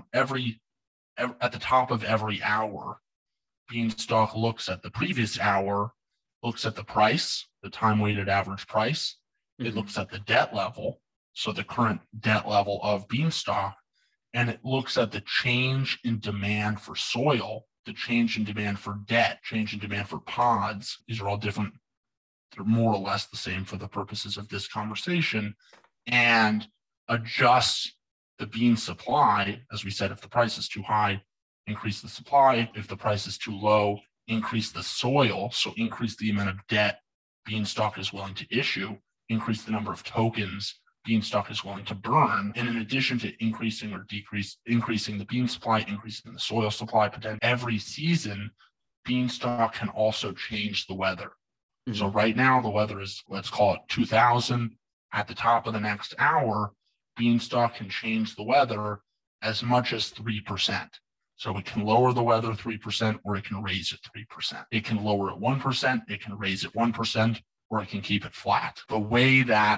at the top of every hour, Beanstalk looks at the previous hour, looks at the price, the time weighted average price. It looks at the debt level, so the current debt level of Beanstalk, and it looks at the change in demand for soil, the change in demand for debt, change in demand for pods. These are all different. They're more or less the same for the purposes of this conversation, and adjusts the bean supply. As we said, if the price is too high, increase the supply. If the price is too low, increase the soil. So increase the amount of debt Beanstalk is willing to issue, increase the number of tokens Beanstalk is willing to burn. And in addition to increasing the bean supply, increasing the soil supply, potentially every season, Beanstalk can also change the weather. Mm-hmm. So right now the weather is, let's call it 2000. At the top of the next hour, Beanstalk can change the weather as much as 3%. So it can lower the weather 3%, or it can raise it 3%. It can lower it 1%, it can raise it 1%, or it can keep it flat. The way that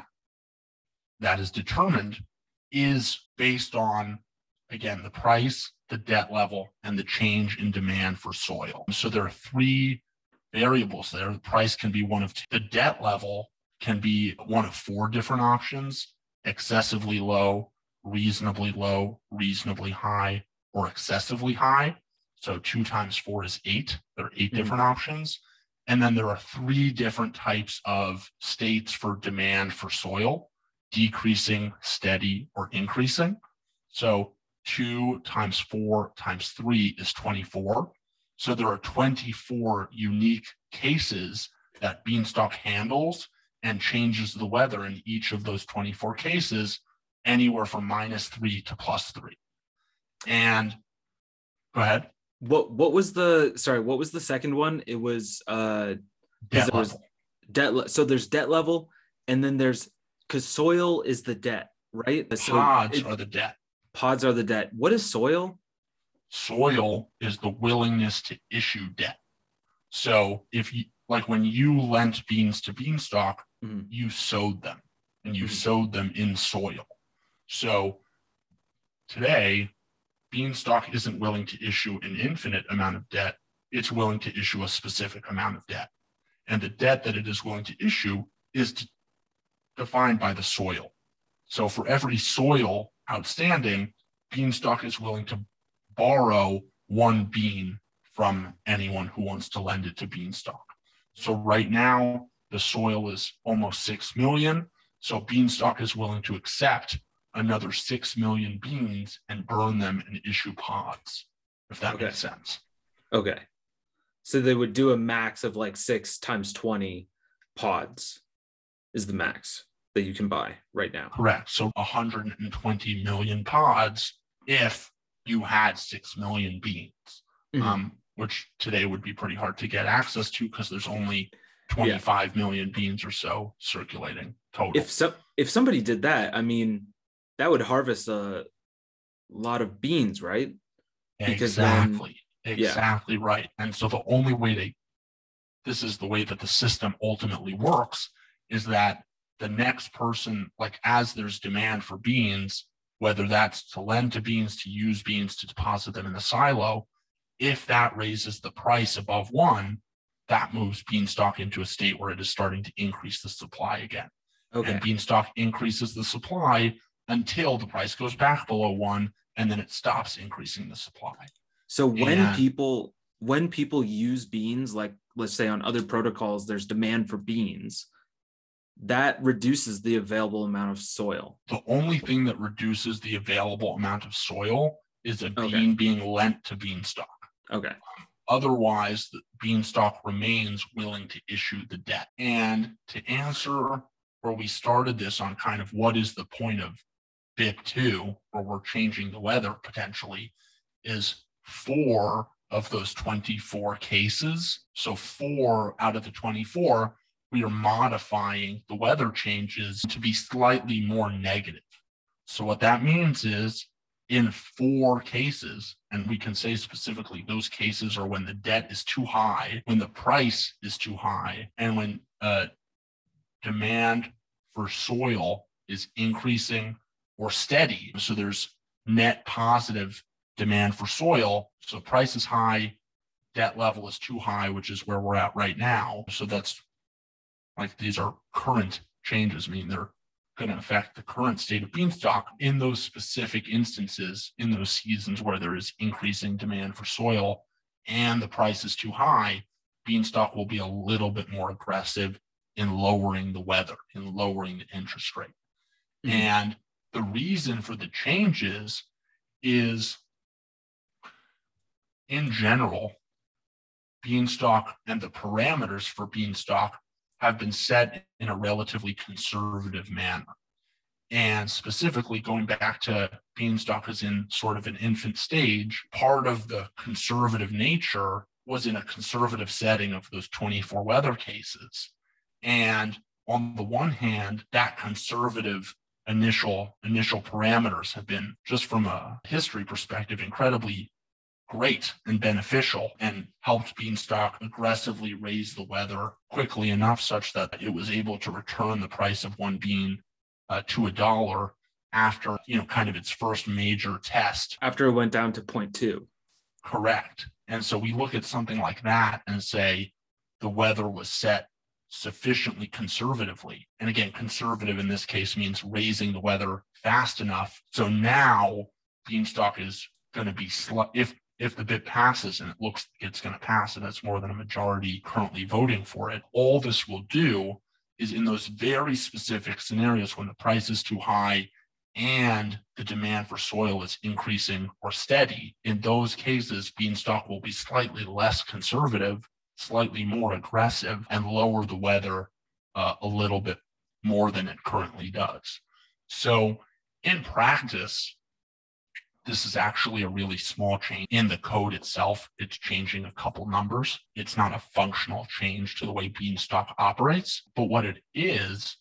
is determined is based on, again, the price, the debt level, and the change in demand for soil. So there are three variables there. The price can be one of two. The debt level can be one of four different options: excessively low, reasonably high, or excessively high. So 2 times 4 is 8. There are 8 different options. And then there are 3 different types of states for demand for soil: decreasing, steady, or increasing. So 2 times 4 times 3 is 24. So there are 24 unique cases that Beanstalk handles and changes the weather in each of those 24 cases, anywhere from -3 to +3. And go ahead. What was the second one? It was debt level. So there's debt level, and then there's, because soil is the debt, right? Pods are the debt. Pods are the debt. What is soil? Soil is the willingness to issue debt. So if you, like when you lent beans to Beanstalk, you sowed them, and you sowed them in soil. So today, Beanstalk isn't willing to issue an infinite amount of debt. It's willing to issue a specific amount of debt. And the debt that it is willing to issue is defined by the soil. So for every soil outstanding, Beanstalk is willing to borrow 1 bean from anyone who wants to lend it to Beanstalk. So right now, the soil is almost 6 million. So Beanstalk is willing to accept another 6 million beans and burn them and issue pods, if that makes sense. Okay. So they would do a max of like 6 times 20 pods is the max that you can buy right now. Correct. So 120 million pods if you had 6 million beans, which today would be pretty hard to get access to because there's only 25 million beans or so circulating total. If somebody did that, I mean, that would harvest a lot of beans, right? Exactly right. And so the only way this is the way that the system ultimately works, is that the next person, like as there's demand for beans, whether that's to lend to beans, to use beans, to deposit them in the silo, if that raises the price above 1, that moves Beanstalk into a state where it is starting to increase the supply again. Okay. And Beanstalk increases the supply until the price goes back below 1, and then it stops increasing the supply. So when people use beans, like let's say on other protocols, there's demand for beans, that reduces the available amount of soil. The only thing that reduces the available amount of soil is a bean being lent to Beanstalk. Okay. Otherwise, the Beanstalk remains willing to issue the debt. And to answer where we started this on kind of what is the point of BIP 2, where we're changing the weather potentially, is 4 of those 24 cases. So 4 out of the 24, we are modifying the weather changes to be slightly more negative. So what that means is in 4 cases, and we can say specifically those cases are when the debt is too high, when the price is too high, and when demand for soil is increasing or steady. So there's net positive demand for soil. So price is high, debt level is too high, which is where we're at right now. So that's like, these are current changes. I mean, they're going to affect the current state of Beanstalk in those specific instances, in those seasons where there is increasing demand for soil and the price is too high. Beanstalk will be a little bit more aggressive in lowering the weather, in lowering the interest rate. Mm-hmm. And the reason for the changes is, in general, Beanstalk and the parameters for Beanstalk have been set in a relatively conservative manner. And specifically, going back to Beanstalk is in sort of an infant stage, part of the conservative nature was in a conservative setting of those 24 weather cases. And on the one hand, that conservative initial parameters have been, just from a history perspective, incredibly great and beneficial, and helped Beanstalk aggressively raise the weather quickly enough such that it was able to return the price of one bean to $1 after, kind of its first major test. After it went down to 0.2. Correct. And so we look at something like that and say the weather was set sufficiently conservatively. And again, conservative in this case means raising the weather fast enough. So now Beanstalk is going to be, if the BIP passes, and it looks like it's going to pass, and that's more than a majority currently voting for it, all this will do is, in those very specific scenarios when the price is too high and the demand for soil is increasing or steady, in those cases, Beanstalk will be slightly less conservative, slightly more aggressive, and lower the weather a little bit more than it currently does. So in practice, this is actually a really small change in the code itself. It's changing a couple numbers. It's not a functional change to the way Beanstalk operates, but what it is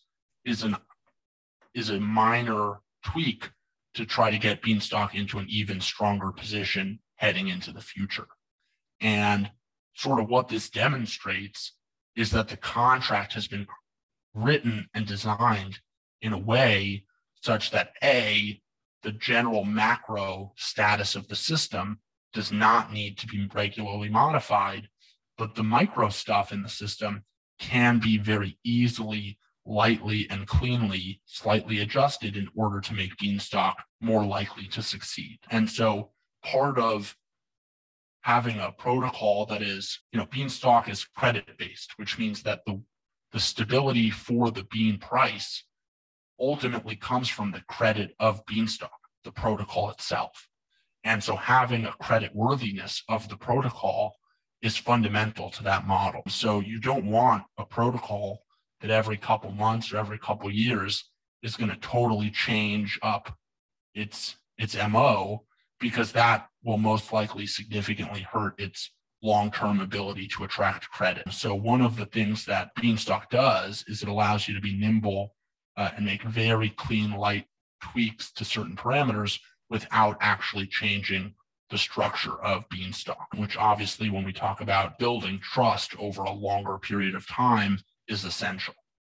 a minor tweak to try to get Beanstalk into an even stronger position heading into the future. And sort of what this demonstrates is that the contract has been written and designed in a way such that the general macro status of the system does not need to be regularly modified, but the micro stuff in the system can be very easily, lightly, and cleanly slightly adjusted in order to make Beanstalk more likely to succeed. And so part of having a protocol that is, Beanstalk is credit-based, which means that the stability for the bean price ultimately comes from the credit of Beanstalk, the protocol itself. And so having a credit worthiness of the protocol is fundamental to that model. So you don't want a protocol that every couple months or every couple years is going to totally change up its MO, because that will most likely significantly hurt its long-term ability to attract credit. So one of the things that Beanstalk does is it allows you to be nimble and make very clean, light tweaks to certain parameters without actually changing the structure of Beanstalk, which obviously, when we talk about building trust over a longer period of time, is essential.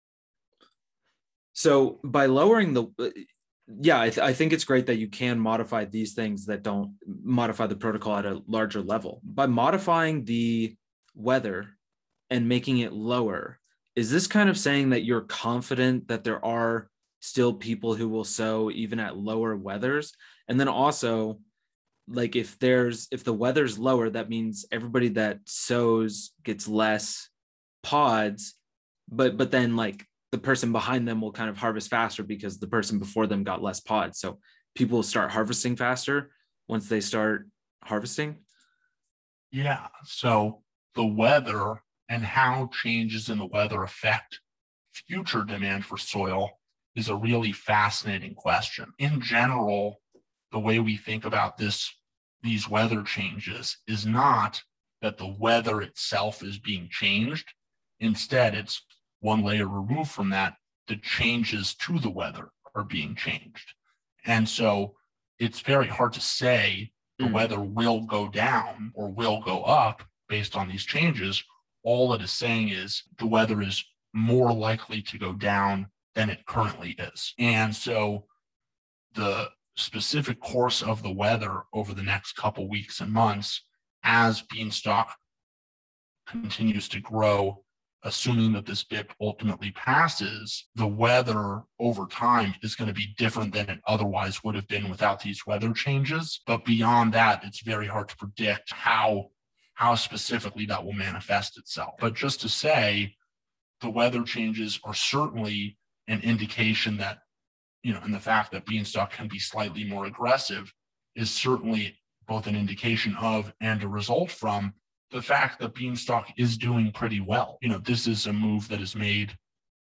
So by lowering I think it's great that you can modify these things that don't modify the protocol at a larger level. By modifying the weather and making it lower, is this kind of saying that you're confident that there are still people who will sow even at lower weathers? And then also, like, if the weather's lower, that means everybody that sows gets less pods, but then like the person behind them will kind of harvest faster because the person before them got less pods. So people start harvesting faster once they start harvesting. Yeah. So the weather and how changes in the weather affect future demand for soil is a really fascinating question. In general, the way we think about these weather changes is not that the weather itself is being changed. Instead, it's one layer removed from that, the changes to the weather are being changed. And so it's very hard to say the weather will go down or will go up based on these changes. All it is saying is the weather is more likely to go down than it currently is. And so the specific course of the weather over the next couple weeks and months, as Beanstalk continues to grow, assuming that this BIP ultimately passes, the weather over time is going to be different than it otherwise would have been without these weather changes. But beyond that, it's very hard to predict how specifically that will manifest itself. But just to say, the weather changes are certainly an indication that, and the fact that Beanstalk can be slightly more aggressive is certainly both an indication of and a result from the fact that Beanstalk is doing pretty well. This is a move that is made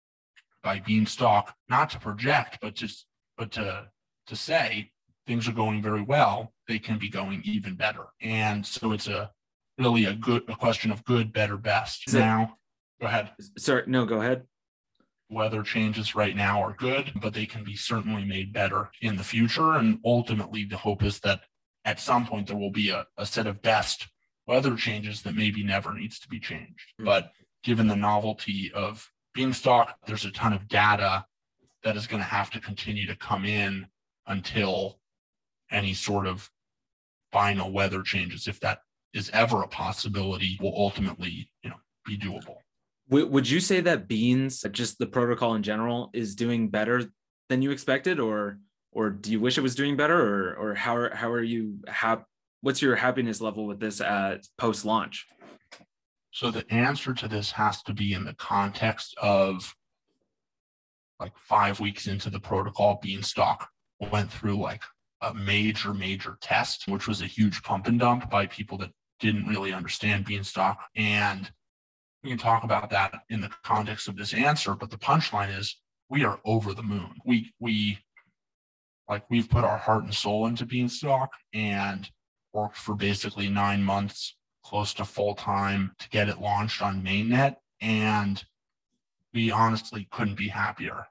by Beanstalk, not to project, but to say things are going very well. They can be going even better. And so it's really a question of good, better, best. Now, go ahead. Sorry, no, go ahead. Weather changes right now are good, but they can be certainly made better in the future. And ultimately, the hope is that at some point there will be a set of best weather changes that maybe never needs to be changed. But given the novelty of Beanstalk, there's a ton of data that is going to have to continue to come in until any sort of final weather changes, if that is ever a possibility, will ultimately, be doable. Would you say that Beans, just the protocol in general, is doing better than you expected, or do you wish it was doing better, or how are you what's your happiness level with this post launch? So the answer to this has to be in the context of like 5 weeks into the protocol, Beanstalk went through like a major test, which was a huge pump and dump by people that didn't really understand Beanstalk. And we can talk about that in the context of this answer, but the punchline is we are over the moon. We've put our heart and soul into Beanstalk and worked for basically 9 months, close to full time, to get it launched on mainnet. And we honestly couldn't be happier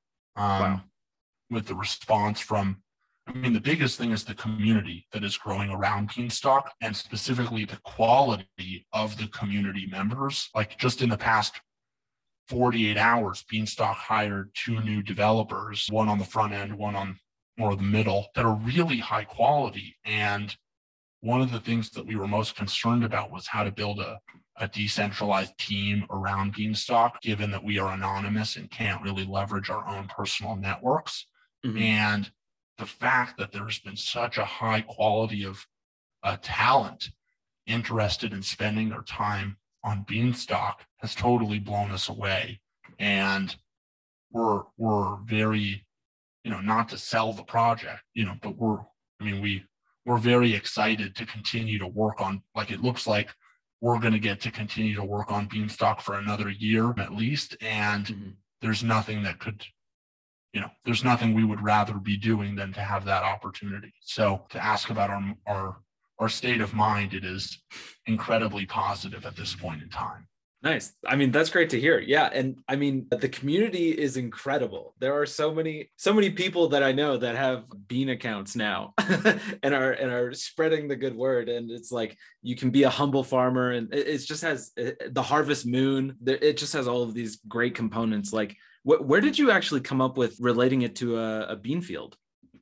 with the response from, the biggest thing is the community that is growing around Beanstalk, and specifically the quality of the community members. Like just in the past 48 hours, Beanstalk hired 2 new developers, one on the front end, one on more of the middle, that are really high quality. And one of the things that we were most concerned about was how to build a decentralized team around Beanstalk, given that we are anonymous and can't really leverage our own personal networks. And the fact that there's been such a high quality of talent interested in spending their time on Beanstalk has totally blown us away. And we're very, not to sell the project, but we're very excited to continue to work on, it looks like we're going to get to continue to work on Beanstalk for another year at least. And there's nothing that could, there's nothing we would rather be doing than to have that opportunity. So to ask about our state of mind, it is incredibly positive at this point in time. Nice. That's great to hear. Yeah. And the community is incredible. There are so many people that I know that have Bean accounts now and are spreading the good word. And it's like, you can be a humble farmer, and it just has the Harvest Moon. It just has all of these great components. Like, where did you actually come up with relating it to a bean field?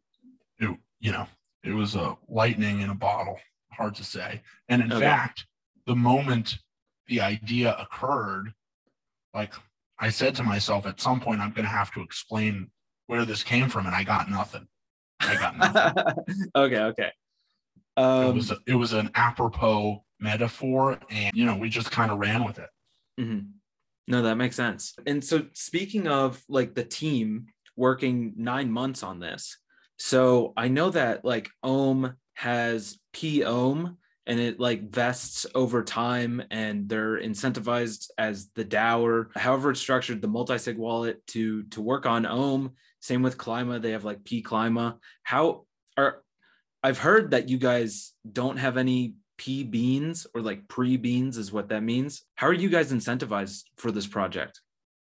It was a lightning in a bottle, hard to say. And in fact, the moment the idea occurred, I said to myself, at some point, I'm going to have to explain where this came from. And I got nothing. Okay. It was an apropos metaphor, and, we just kind of ran with it. No, that makes sense. And so speaking of the team working 9 months on this, so I know that Ohm has P Ohm, and it like vests over time, and they're incentivized as the DAO or however it's structured, the multi-sig wallet to work on Ohm. Same with Klima, they have like P Klima. How are I've heard that you guys don't have any P beans, or like pre beans is what that means. How are you guys incentivized for this project?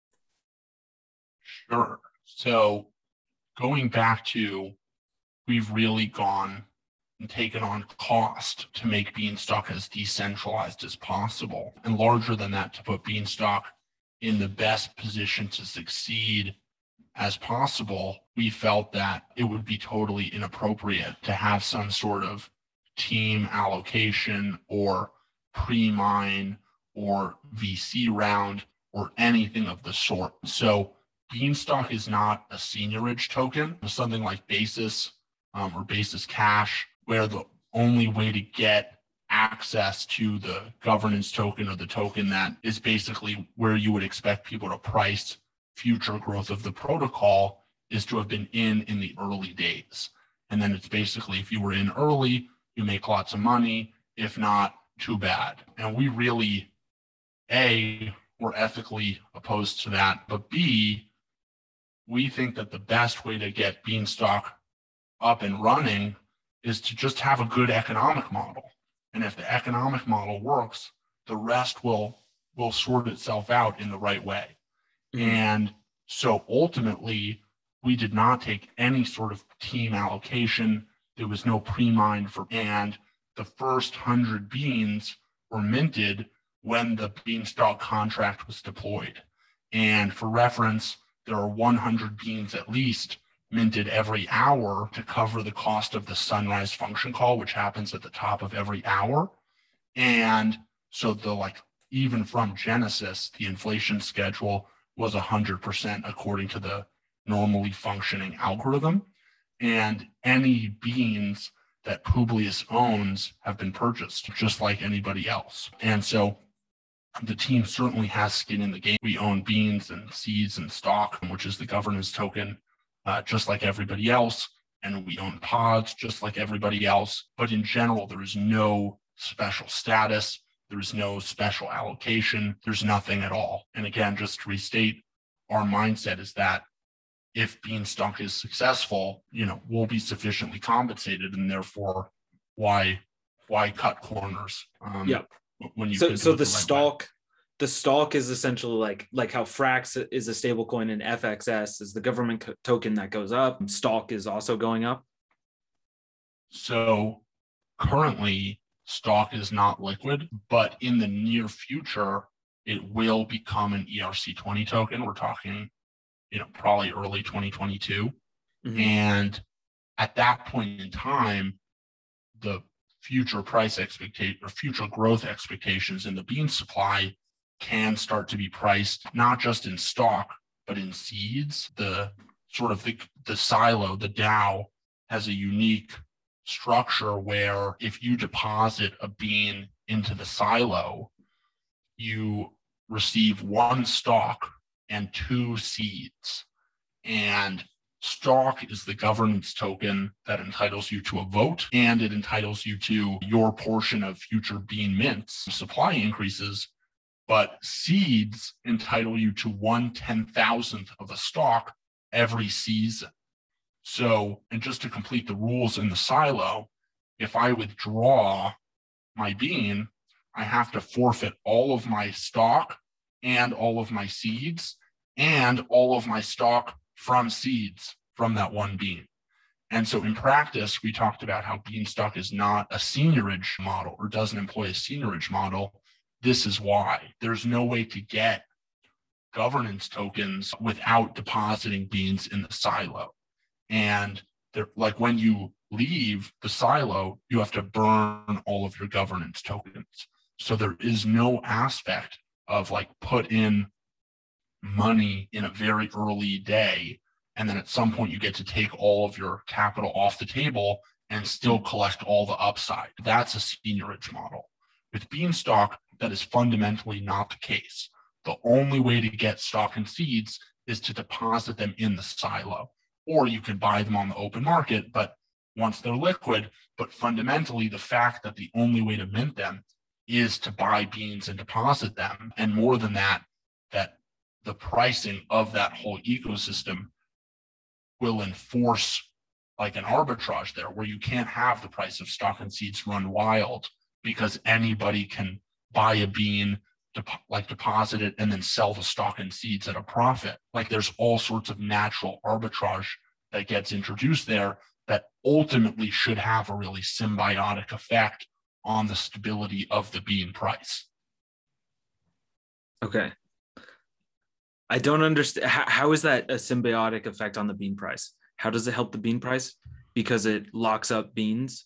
Sure. So going back to, we've really gone and taken on cost to make Beanstalk as decentralized as possible, and larger than that, to put Beanstalk in the best position to succeed as possible. We felt that it would be totally inappropriate to have some sort of team allocation or pre-mine or VC round or anything of the sort. So Beanstalk is not a seigniorage token, something like Basis or Basis Cash, where the only way to get access to the governance token, or the token that is basically where you would expect people to price future growth of the protocol, is to have been in the early days. And then it's basically, if you were in early, you make lots of money. If not, too bad. And we really, A, were ethically opposed to that, but B, we think that the best way to get Beanstalk up and running is to just have a good economic model. And if the economic model works, the rest will sort itself out in the right way. Mm-hmm. And so ultimately, we did not take any sort of team allocation. There was no pre-mine and the first 100 beans were minted when the Beanstalk contract was deployed. And for reference, there are 100 beans at least minted every hour to cover the cost of the sunrise function call, which happens at the top of every hour. And so even from Genesis, the inflation schedule was 100% according to the normally functioning algorithm. And any beans that Publius owns have been purchased just like anybody else. And so the team certainly has skin in the game. We own beans and seeds and stock, which is the governance token, just like everybody else. And we own pods just like everybody else. But in general, there is no special status. There is no special allocation. There's nothing at all. And again, just to restate, our mindset is that if Beanstalk is successful, we'll be sufficiently compensated, and therefore, why cut corners? Yeah. When you so the stalk, the stalk is essentially like how Frax is a stablecoin and FXS is the government token that goes up. Stalk is also going up. So currently, Stalk is not liquid, but in the near future, it will become an ERC20 token. We're talking, probably early 2022. Mm-hmm. And at that point in time, the future price expectation or future growth expectations in the bean supply can start to be priced not just in stock, but in seeds. The sort of the silo, the DAO, has a unique structure where if you deposit a bean into the silo, you receive one stock and two seeds. And stock is the governance token that entitles you to a vote, and it entitles you to your portion of future bean mints. Supply increases, but seeds entitle you to 1/10,000th of a stock every season. So, and just to complete the rules in the silo, if I withdraw my bean, I have to forfeit all of my stock and all of my seeds and all of my stock from seeds from that one bean. And so in practice, we talked about how Beanstalk is not a seigniorage model or doesn't employ a seigniorage model. This is why. There's no way to get governance tokens without depositing beans in the silo. And like when you leave the silo, you have to burn all of your governance tokens. So there is no aspect of like put in money in a very early day, and then at some point you get to take all of your capital off the table and still collect all the upside. That's a seigniorage model. With Beanstalk, that is fundamentally not the case. The only way to get stock and seeds is to deposit them in the silo, or you can buy them on the open market, but once they're liquid. But fundamentally, the fact that the only way to mint them is to buy beans and deposit them, and more than that, that the pricing of that whole ecosystem will enforce like an arbitrage there, where you can't have the price of stock and seeds run wild because anybody can buy a bean, deposit it, and then sell the stock and seeds at a profit. Like there's all sorts of natural arbitrage that gets introduced there that ultimately should have a really symbiotic effect on the stability of the bean price. Okay. I don't understand. How is that a symbiotic effect on the bean price? How does it help the bean price? Because it locks up beans?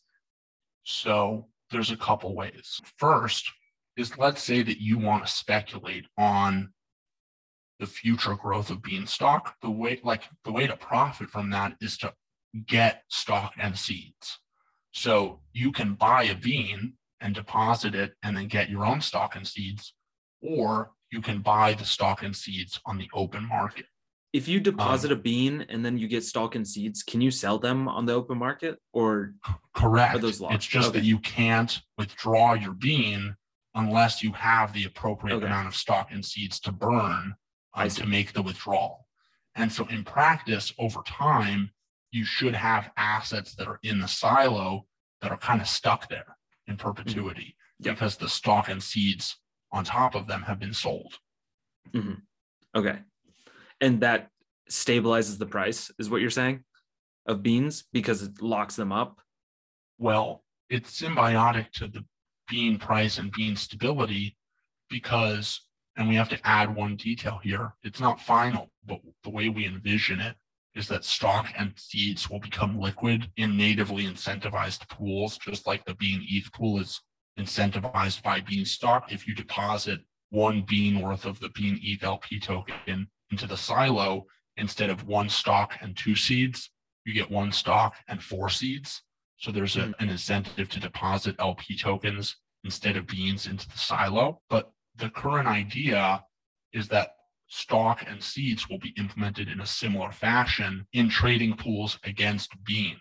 So there's a couple ways. First is, let's say that you want to speculate on the future growth of beanstalk. The way to profit from that is to get stock and seeds. So you can buy a bean and deposit it and then get your own stock and seeds, or you can buy the stock and seeds on the open market. If you deposit a bean and then you get stock and seeds, can you sell them on the open market, or correct? Are those locked? It's just that you can't withdraw your bean unless you have the appropriate amount of stock and seeds to burn to make the withdrawal. And so in practice, over time, you should have assets that are in the silo that are kind of stuck there in perpetuity because the stock and seeds on top of them have been sold. Mm-hmm. Okay. And that stabilizes the price, is what you're saying, of beans, because it locks them up? Well, it's symbiotic to the bean price and bean stability because, and we have to add one detail here, it's not final, but the way we envision it is that stock and seeds will become liquid in natively incentivized pools, just like the bean ETH pool is incentivized by beanstalk. If you deposit one bean worth of the bean ETH LP token into the silo, instead of one stock and two seeds, you get one stock and four seeds. So there's an incentive to deposit LP tokens instead of beans into the silo. But the current idea is that stock and seeds will be implemented in a similar fashion in trading pools against bean.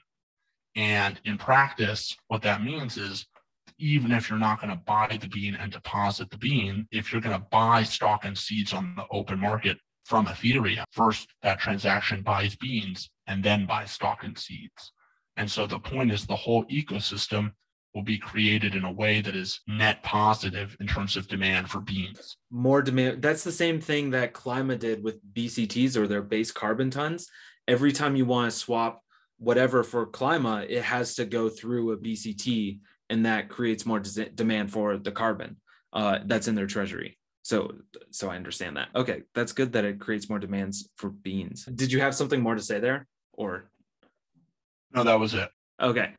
And in practice, what that means is, even if you're not going to buy the bean and deposit the bean, if you're going to buy stock and seeds on the open market from Ethereum, first that transaction buys beans and then buys stock and seeds. And so the point is, the whole ecosystem will be created in a way that is net positive in terms of demand for beans. More demand. That's the same thing that Klima did with BCTs, or their base carbon tons. Every time you want to swap whatever for Klima, it has to go through a BCT, and that creates more demand for the carbon that's in their treasury. So I understand that. Okay, that's good that it creates more demands for beans. Did you have something more to say there, or? No, that was it. Okay.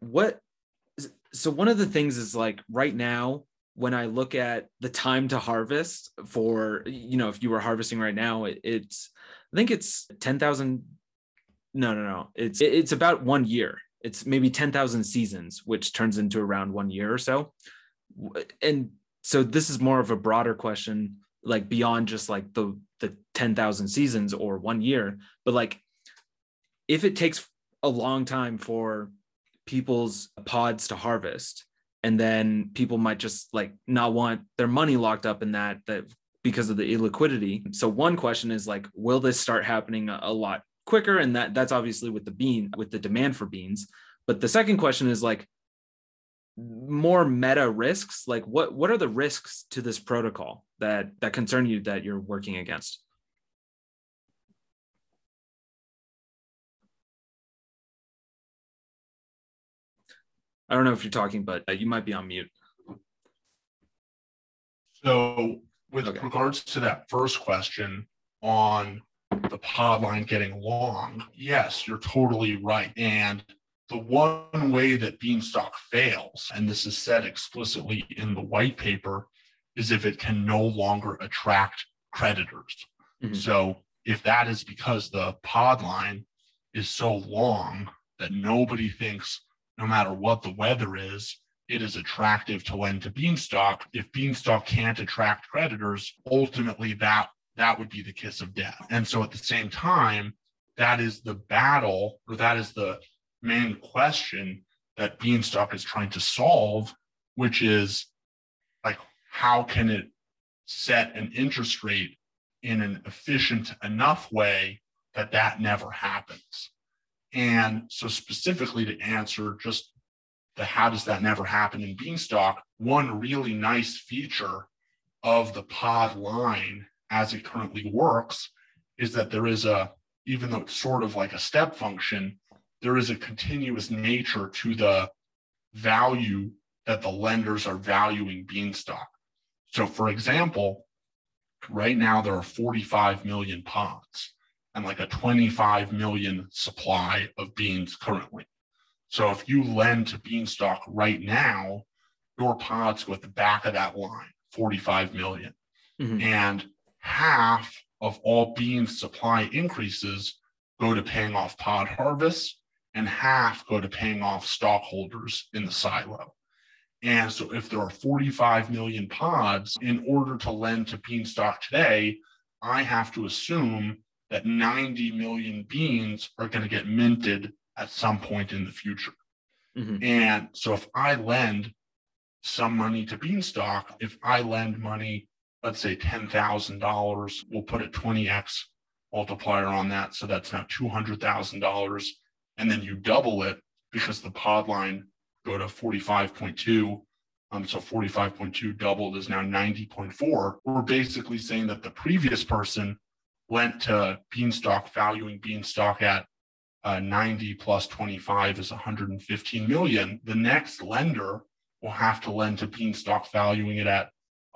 So one of the things is, like, right now, when I look at the time to harvest for, if you were harvesting right now, I think it's 10,000. No. It's about 1 year. It's maybe 10,000 seasons, which turns into around 1 year or so. And so this is more of a broader question, like beyond just like the 10,000 seasons or 1 year, but like, if it takes a long time for people's pods to harvest, and then people might just like not want their money locked up in that because of the illiquidity. So one question is, like, will this start happening a lot quicker? And that's obviously with the demand for beans. But the second question is, like, more meta risks. Like, what are the risks to this protocol that concern you, that you're working against? I don't know if you're talking, but you might be on mute. So with regards to that first question on the pod line getting long, yes, you're totally right. And the one way that Beanstalk fails, and this is said explicitly in the white paper, is if it can no longer attract creditors. Mm-hmm. So if that is because the pod line is so long that nobody thinks, no matter what the weather is, it is attractive to lend to Beanstalk. If Beanstalk can't attract creditors, ultimately that would be the kiss of death. And so at the same time, that is the battle, or that is the main question that Beanstalk is trying to solve, which is like, how can it set an interest rate in an efficient enough way that that never happens? And so specifically to answer just the how does that never happen in Beanstalk, one really nice feature of the pod line as it currently works is that there is a, even though it's sort of like a step function, there is a continuous nature to the value that the lenders are valuing Beanstalk. So for example, right now there are 45 million pods and like a 25 million supply of beans currently. So if you lend to Beanstalk right now, your pods go at the back of that line, 45 million. Mm-hmm. And half of all beans supply increases go to paying off pod harvests, and half go to paying off stockholders in the silo. And so if there are 45 million pods, in order to lend to Beanstalk today, I have to assume that 90 million beans are going to get minted at some point in the future. Mm-hmm. And so if I lend some money to Beanstalk, if I lend money, let's say $10,000, we'll put a 20x multiplier on that. So that's now $200,000. And then you double it because the pod line go to 45.2. So 45.2 doubled is now 90.4. We're basically saying that the previous person lent to Beanstalk, valuing Beanstalk at 90 plus 25 is 115 million. The next lender will have to lend to Beanstalk, valuing it at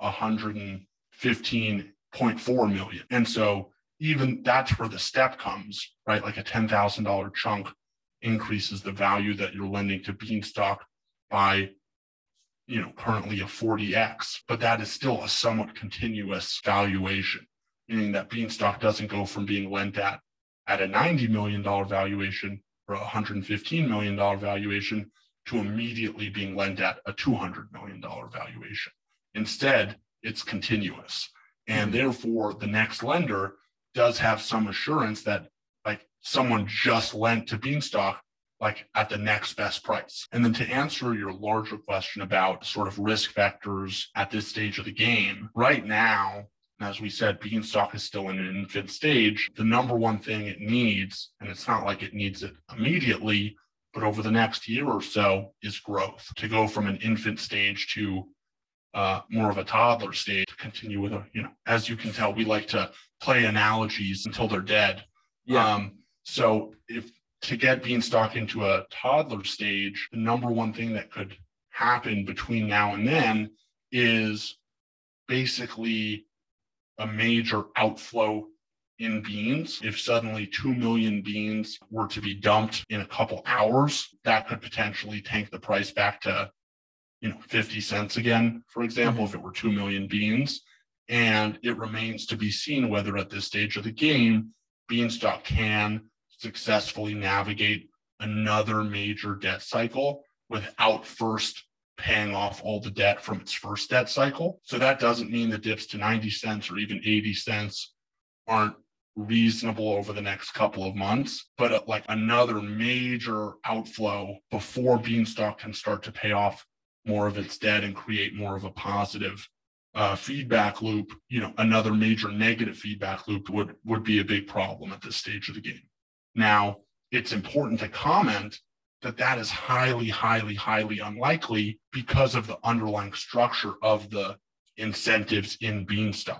115.4 million. And so even that's where the step comes, right? Like a $10,000 chunk increases the value that you're lending to Beanstalk by, currently a 40x, but that is still a somewhat continuous valuation, meaning that Beanstalk doesn't go from being lent at a $90 million valuation or a $115 million valuation to immediately being lent at a $200 million valuation. Instead, it's continuous. And therefore, the next lender does have some assurance that like someone just lent to Beanstalk like at the next best price. And then to answer your larger question about sort of risk vectors at this stage of the game, right now, as we said, Beanstalk is still in an infant stage. The number one thing it needs, and it's not like it needs it immediately, but over the next year or so, is growth. To go from an infant stage to more of a toddler stage, to continue with as you can tell, we like to play analogies until they're dead. Yeah. So if to get Beanstalk into a toddler stage, the number one thing that could happen between now and then is basically a major outflow in beans. If suddenly 2 million beans were to be dumped in a couple hours, that could potentially tank the price back to 50 cents again, for example, if it were 2 million beans. And it remains to be seen whether at this stage of the game, Beanstalk can successfully navigate another major debt cycle without first paying off all the debt from its first debt cycle. So that doesn't mean the dips to 90 cents or even 80 cents aren't reasonable over the next couple of months, but like another major outflow before Beanstalk can start to pay off more of its debt and create more of a positive feedback loop, another major negative feedback loop would be a big problem at this stage of the game. Now, it's important to comment that is highly, highly, highly unlikely because of the underlying structure of the incentives in Beanstalk.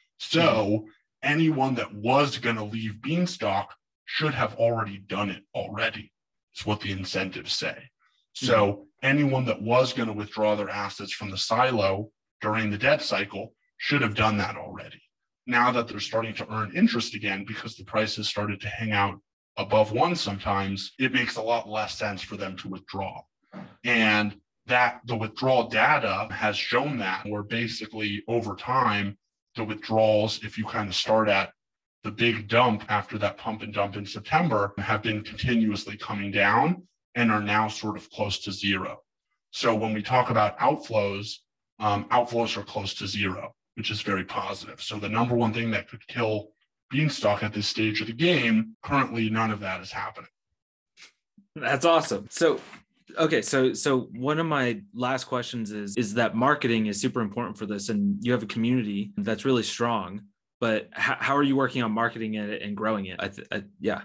So anyone that was going to leave Beanstalk should have already done it already, is what the incentives say. So anyone that was going to withdraw their assets from the silo during the debt cycle should have done that already. Now that they're starting to earn interest again because the price has started to hang out above one sometimes, it makes a lot less sense for them to withdraw. And that the withdrawal data has shown that, where basically over time, the withdrawals, if you kind of start at the big dump after that pump and dump in September, have been continuously coming down and are now sort of close to zero. So when we talk about outflows, outflows are close to zero, which is very positive. So the number one thing that could kill Beanstalk at this stage of the game, currently none of that is happening. That's awesome. So, okay, so one of my last questions is that marketing is super important for this, and you have a community that's really strong. But how are you working on marketing it and growing it? Yeah.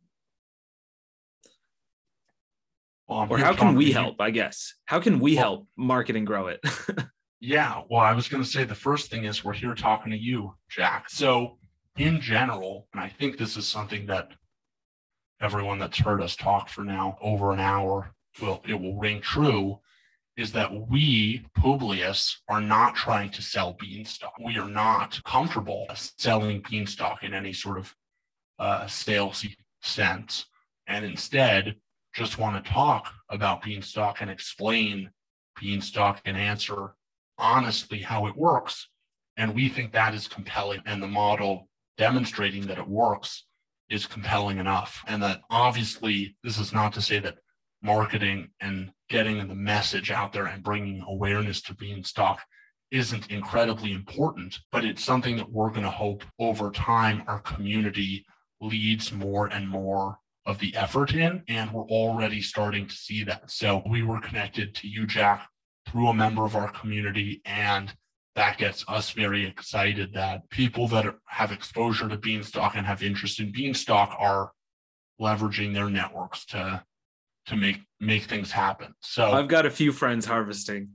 Well, I'm Or here how can talking to we you. help? I guess how can we Well, help market and grow it? yeah, well, I was going to say the first thing is we're here talking to you, Jack. So, in general, and I think this is something that everyone that's heard us talk for now over an hour will ring true, is that we, Publius, are not trying to sell Beanstalk. We are not comfortable selling Beanstalk in any sort of salesy sense, and instead just want to talk about Beanstalk and explain Beanstalk and answer honestly how it works. And we think that is compelling, and the model demonstrating that it works is compelling enough. And that obviously, this is not to say that marketing and getting the message out there and bringing awareness to Beanstalk isn't incredibly important, but it's something that we're going to hope over time our community leads more and more of the effort in, and we're already starting to see that. So we were connected to you, Jack, through a member of our community, and that gets us very excited that people that have exposure to Beanstalk and have interest in Beanstalk are leveraging their networks to make things happen. So I've got a few friends harvesting.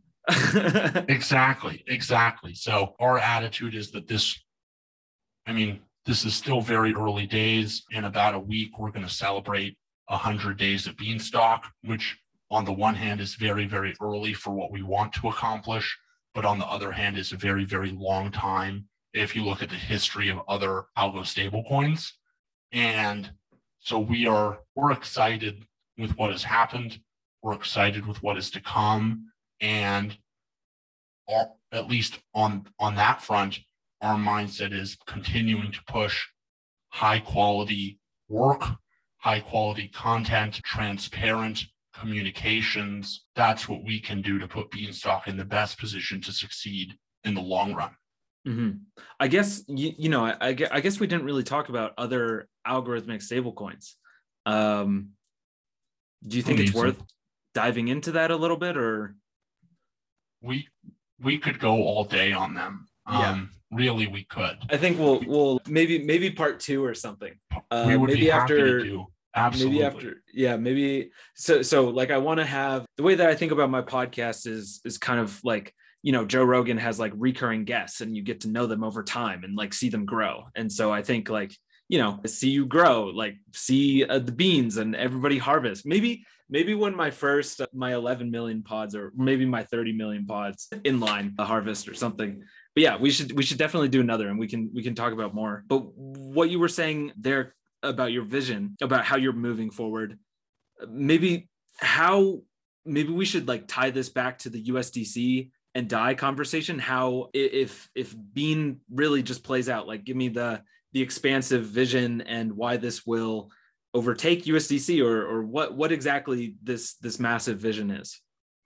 exactly. So our attitude is that this is still very early days. In about a week, we're going to celebrate 100 days of Beanstalk, which on the one hand is very, very early for what we want to accomplish, but on the other hand is a very, very long time if you look at the history of other algo stablecoins. And so we're excited with what has happened. We're excited with what is to come. And at least on that front, our mindset is continuing to push high quality work, high quality content, transparent communications. That's what we can do to put Beanstalk in the best position to succeed in the long run. Mm-hmm. I guess I guess we didn't really talk about other algorithmic stablecoins. Do you think it's worth diving into that a little bit, or we could go all day on them? Yeah. Really, we could. I think we'll maybe part 2 or something. We would maybe be after happy to do. Absolutely. Maybe after, yeah, maybe so like I want to have the way that I think about my podcast is kind of like, Joe Rogan has like recurring guests and you get to know them over time and like see them grow. And so I think like, see you grow, like see the beans and everybody harvest. Maybe when my 11 million pods, or maybe my 30 million pods in line a harvest or something. But yeah, we should definitely do another, and we can talk about more. But what you were saying there about your vision, about how you're moving forward, maybe we should like tie this back to the USDC and DAI conversation. How if Bean really just plays out, like give me the expansive vision and why this will overtake USDC, or what exactly this massive vision is.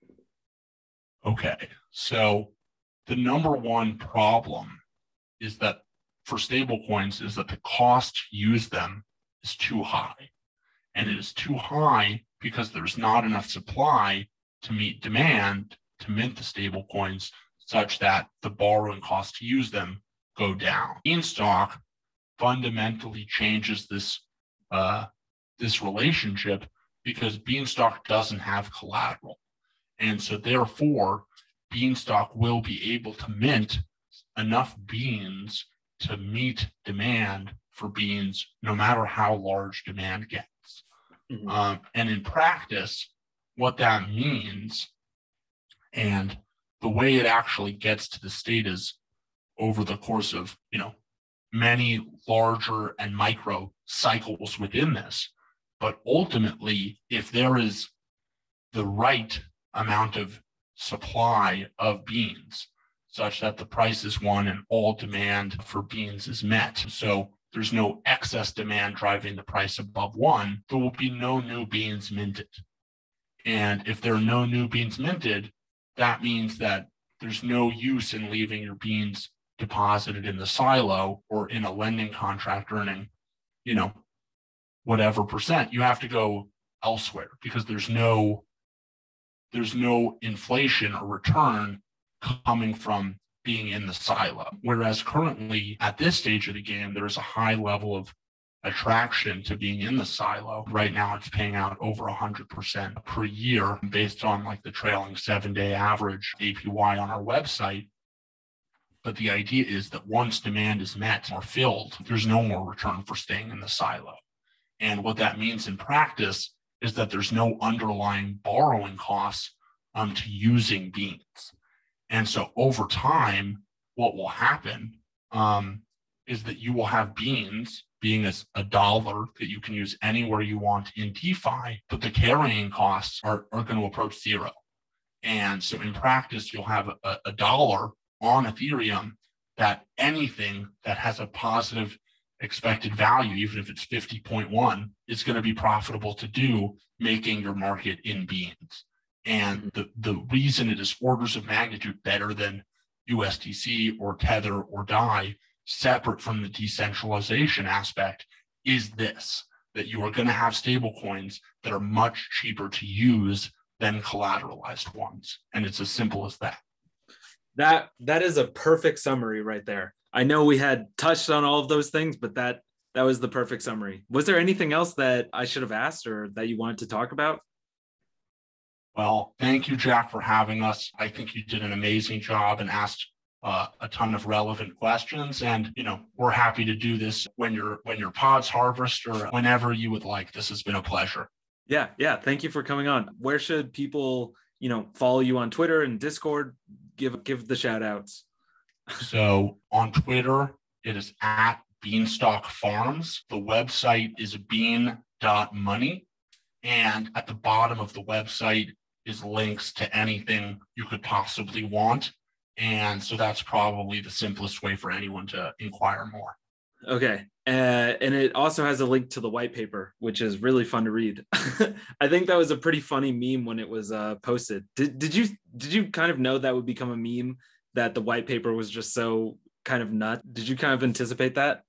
Okay, so the number one problem is that for stablecoins is that the cost to use them is too high. And it is too high because there's not enough supply to meet demand to mint the stablecoins such that the borrowing costs to use them go down. Beanstalk fundamentally changes this relationship because Beanstalk doesn't have collateral. And so therefore, Beanstalk will be able to mint enough beans to meet demand for beans, no matter how large demand gets. Mm-hmm. And in practice, what that means and the way it actually gets to the state is over the course of, many larger and micro cycles within this. But ultimately, if there is the right amount of supply of beans such that the price is one and all demand for beans is met, so there's no excess demand driving the price above one, there will be no new beans minted. And if there are no new beans minted, that means that there's no use in leaving your beans deposited in the silo or in a lending contract earning, whatever percent. You have to go elsewhere because there's no inflation or return coming from being in the silo. Whereas currently at this stage of the game, there is a high level of attraction to being in the silo. Right now, it's paying out over 100% per year based on like the trailing 7-day average APY on our website. But the idea is that once demand is met or filled, there's no more return for staying in the silo. And what that means in practice is that there's no underlying borrowing costs to using beans. And so over time, what will happen is that you will have beans being as a dollar that you can use anywhere you want in DeFi, but the carrying costs are going to approach zero. And so in practice, you'll have a dollar on Ethereum that anything that has a positive expected value, even if it's 50.1, is going to be profitable to do, making your market in beans. And the reason it is orders of magnitude better than USDC or Tether or DAI, separate from the decentralization aspect, is this, that you are going to have stable coins that are much cheaper to use than collateralized ones. And it's as simple as that. That is a perfect summary right there. I know we had touched on all of those things, but that was the perfect summary. Was there anything else that I should have asked or that you wanted to talk about? Well, thank you, Jack, for having us. I think you did an amazing job and asked a ton of relevant questions. And, we're happy to do this when your pods harvest or whenever you would like. This has been a pleasure. Yeah. Thank you for coming on. Where should people, follow you on Twitter and Discord? Give the shout outs. So on Twitter, it is at Beanstalk Farms. The website is bean.money. And at the bottom of the website is links to anything you could possibly want. And so that's probably the simplest way for anyone to inquire more. Okay. And it also has a link to the white paper, which is really fun to read. I think that was a pretty funny meme when it was posted. Did you kind of know that would become a meme, that the white paper was just so kind of nut? Did you kind of anticipate that?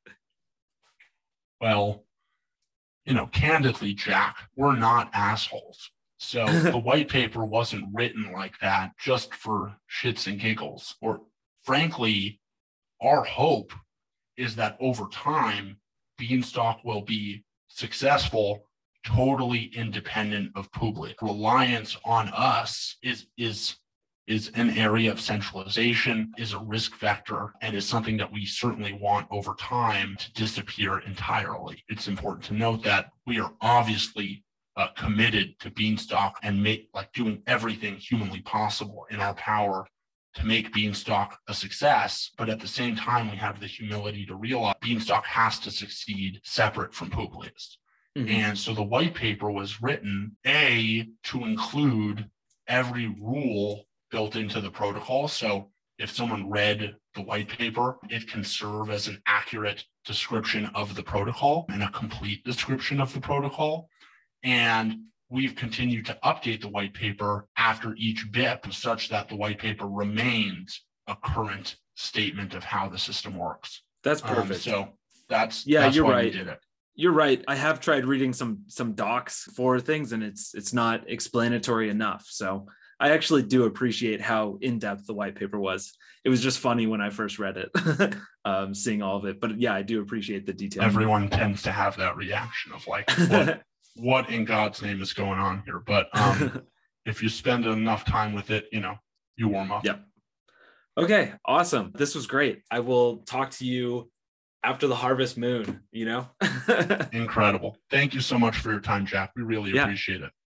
Well, candidly, Jack, we're not assholes. So the white paper wasn't written like that just for shits and giggles. Or frankly, our hope is that over time, Beanstalk will be successful, totally independent of Public. Reliance on us is an area of centralization, is a risk vector, and is something that we certainly want over time to disappear entirely. It's important to note that we are obviously committed to Beanstalk and doing everything humanly possible in our power to make Beanstalk a success. But at the same time, we have the humility to realize Beanstalk has to succeed separate from Publius. Mm-hmm. And so the white paper was written, to include every rule built into the protocol. So if someone read the white paper, it can serve as an accurate description of the protocol and a complete description of the protocol. And we've continued to update the white paper after each BIP such that the white paper remains a current statement of how the system works. That's perfect. So that's you're why right. we did it. You're right. I have tried reading some docs for things, and it's not explanatory enough. So I actually do appreciate how in-depth the white paper was. It was just funny when I first read it, seeing all of it. But yeah, I do appreciate the detail. Everyone tends to have that reaction of like, what in God's name is going on here? But if you spend enough time with it, you warm up. Yep. Okay, awesome. This was great. I will talk to you after the harvest moon, Incredible. Thank you so much for your time, Jack. We really appreciate it.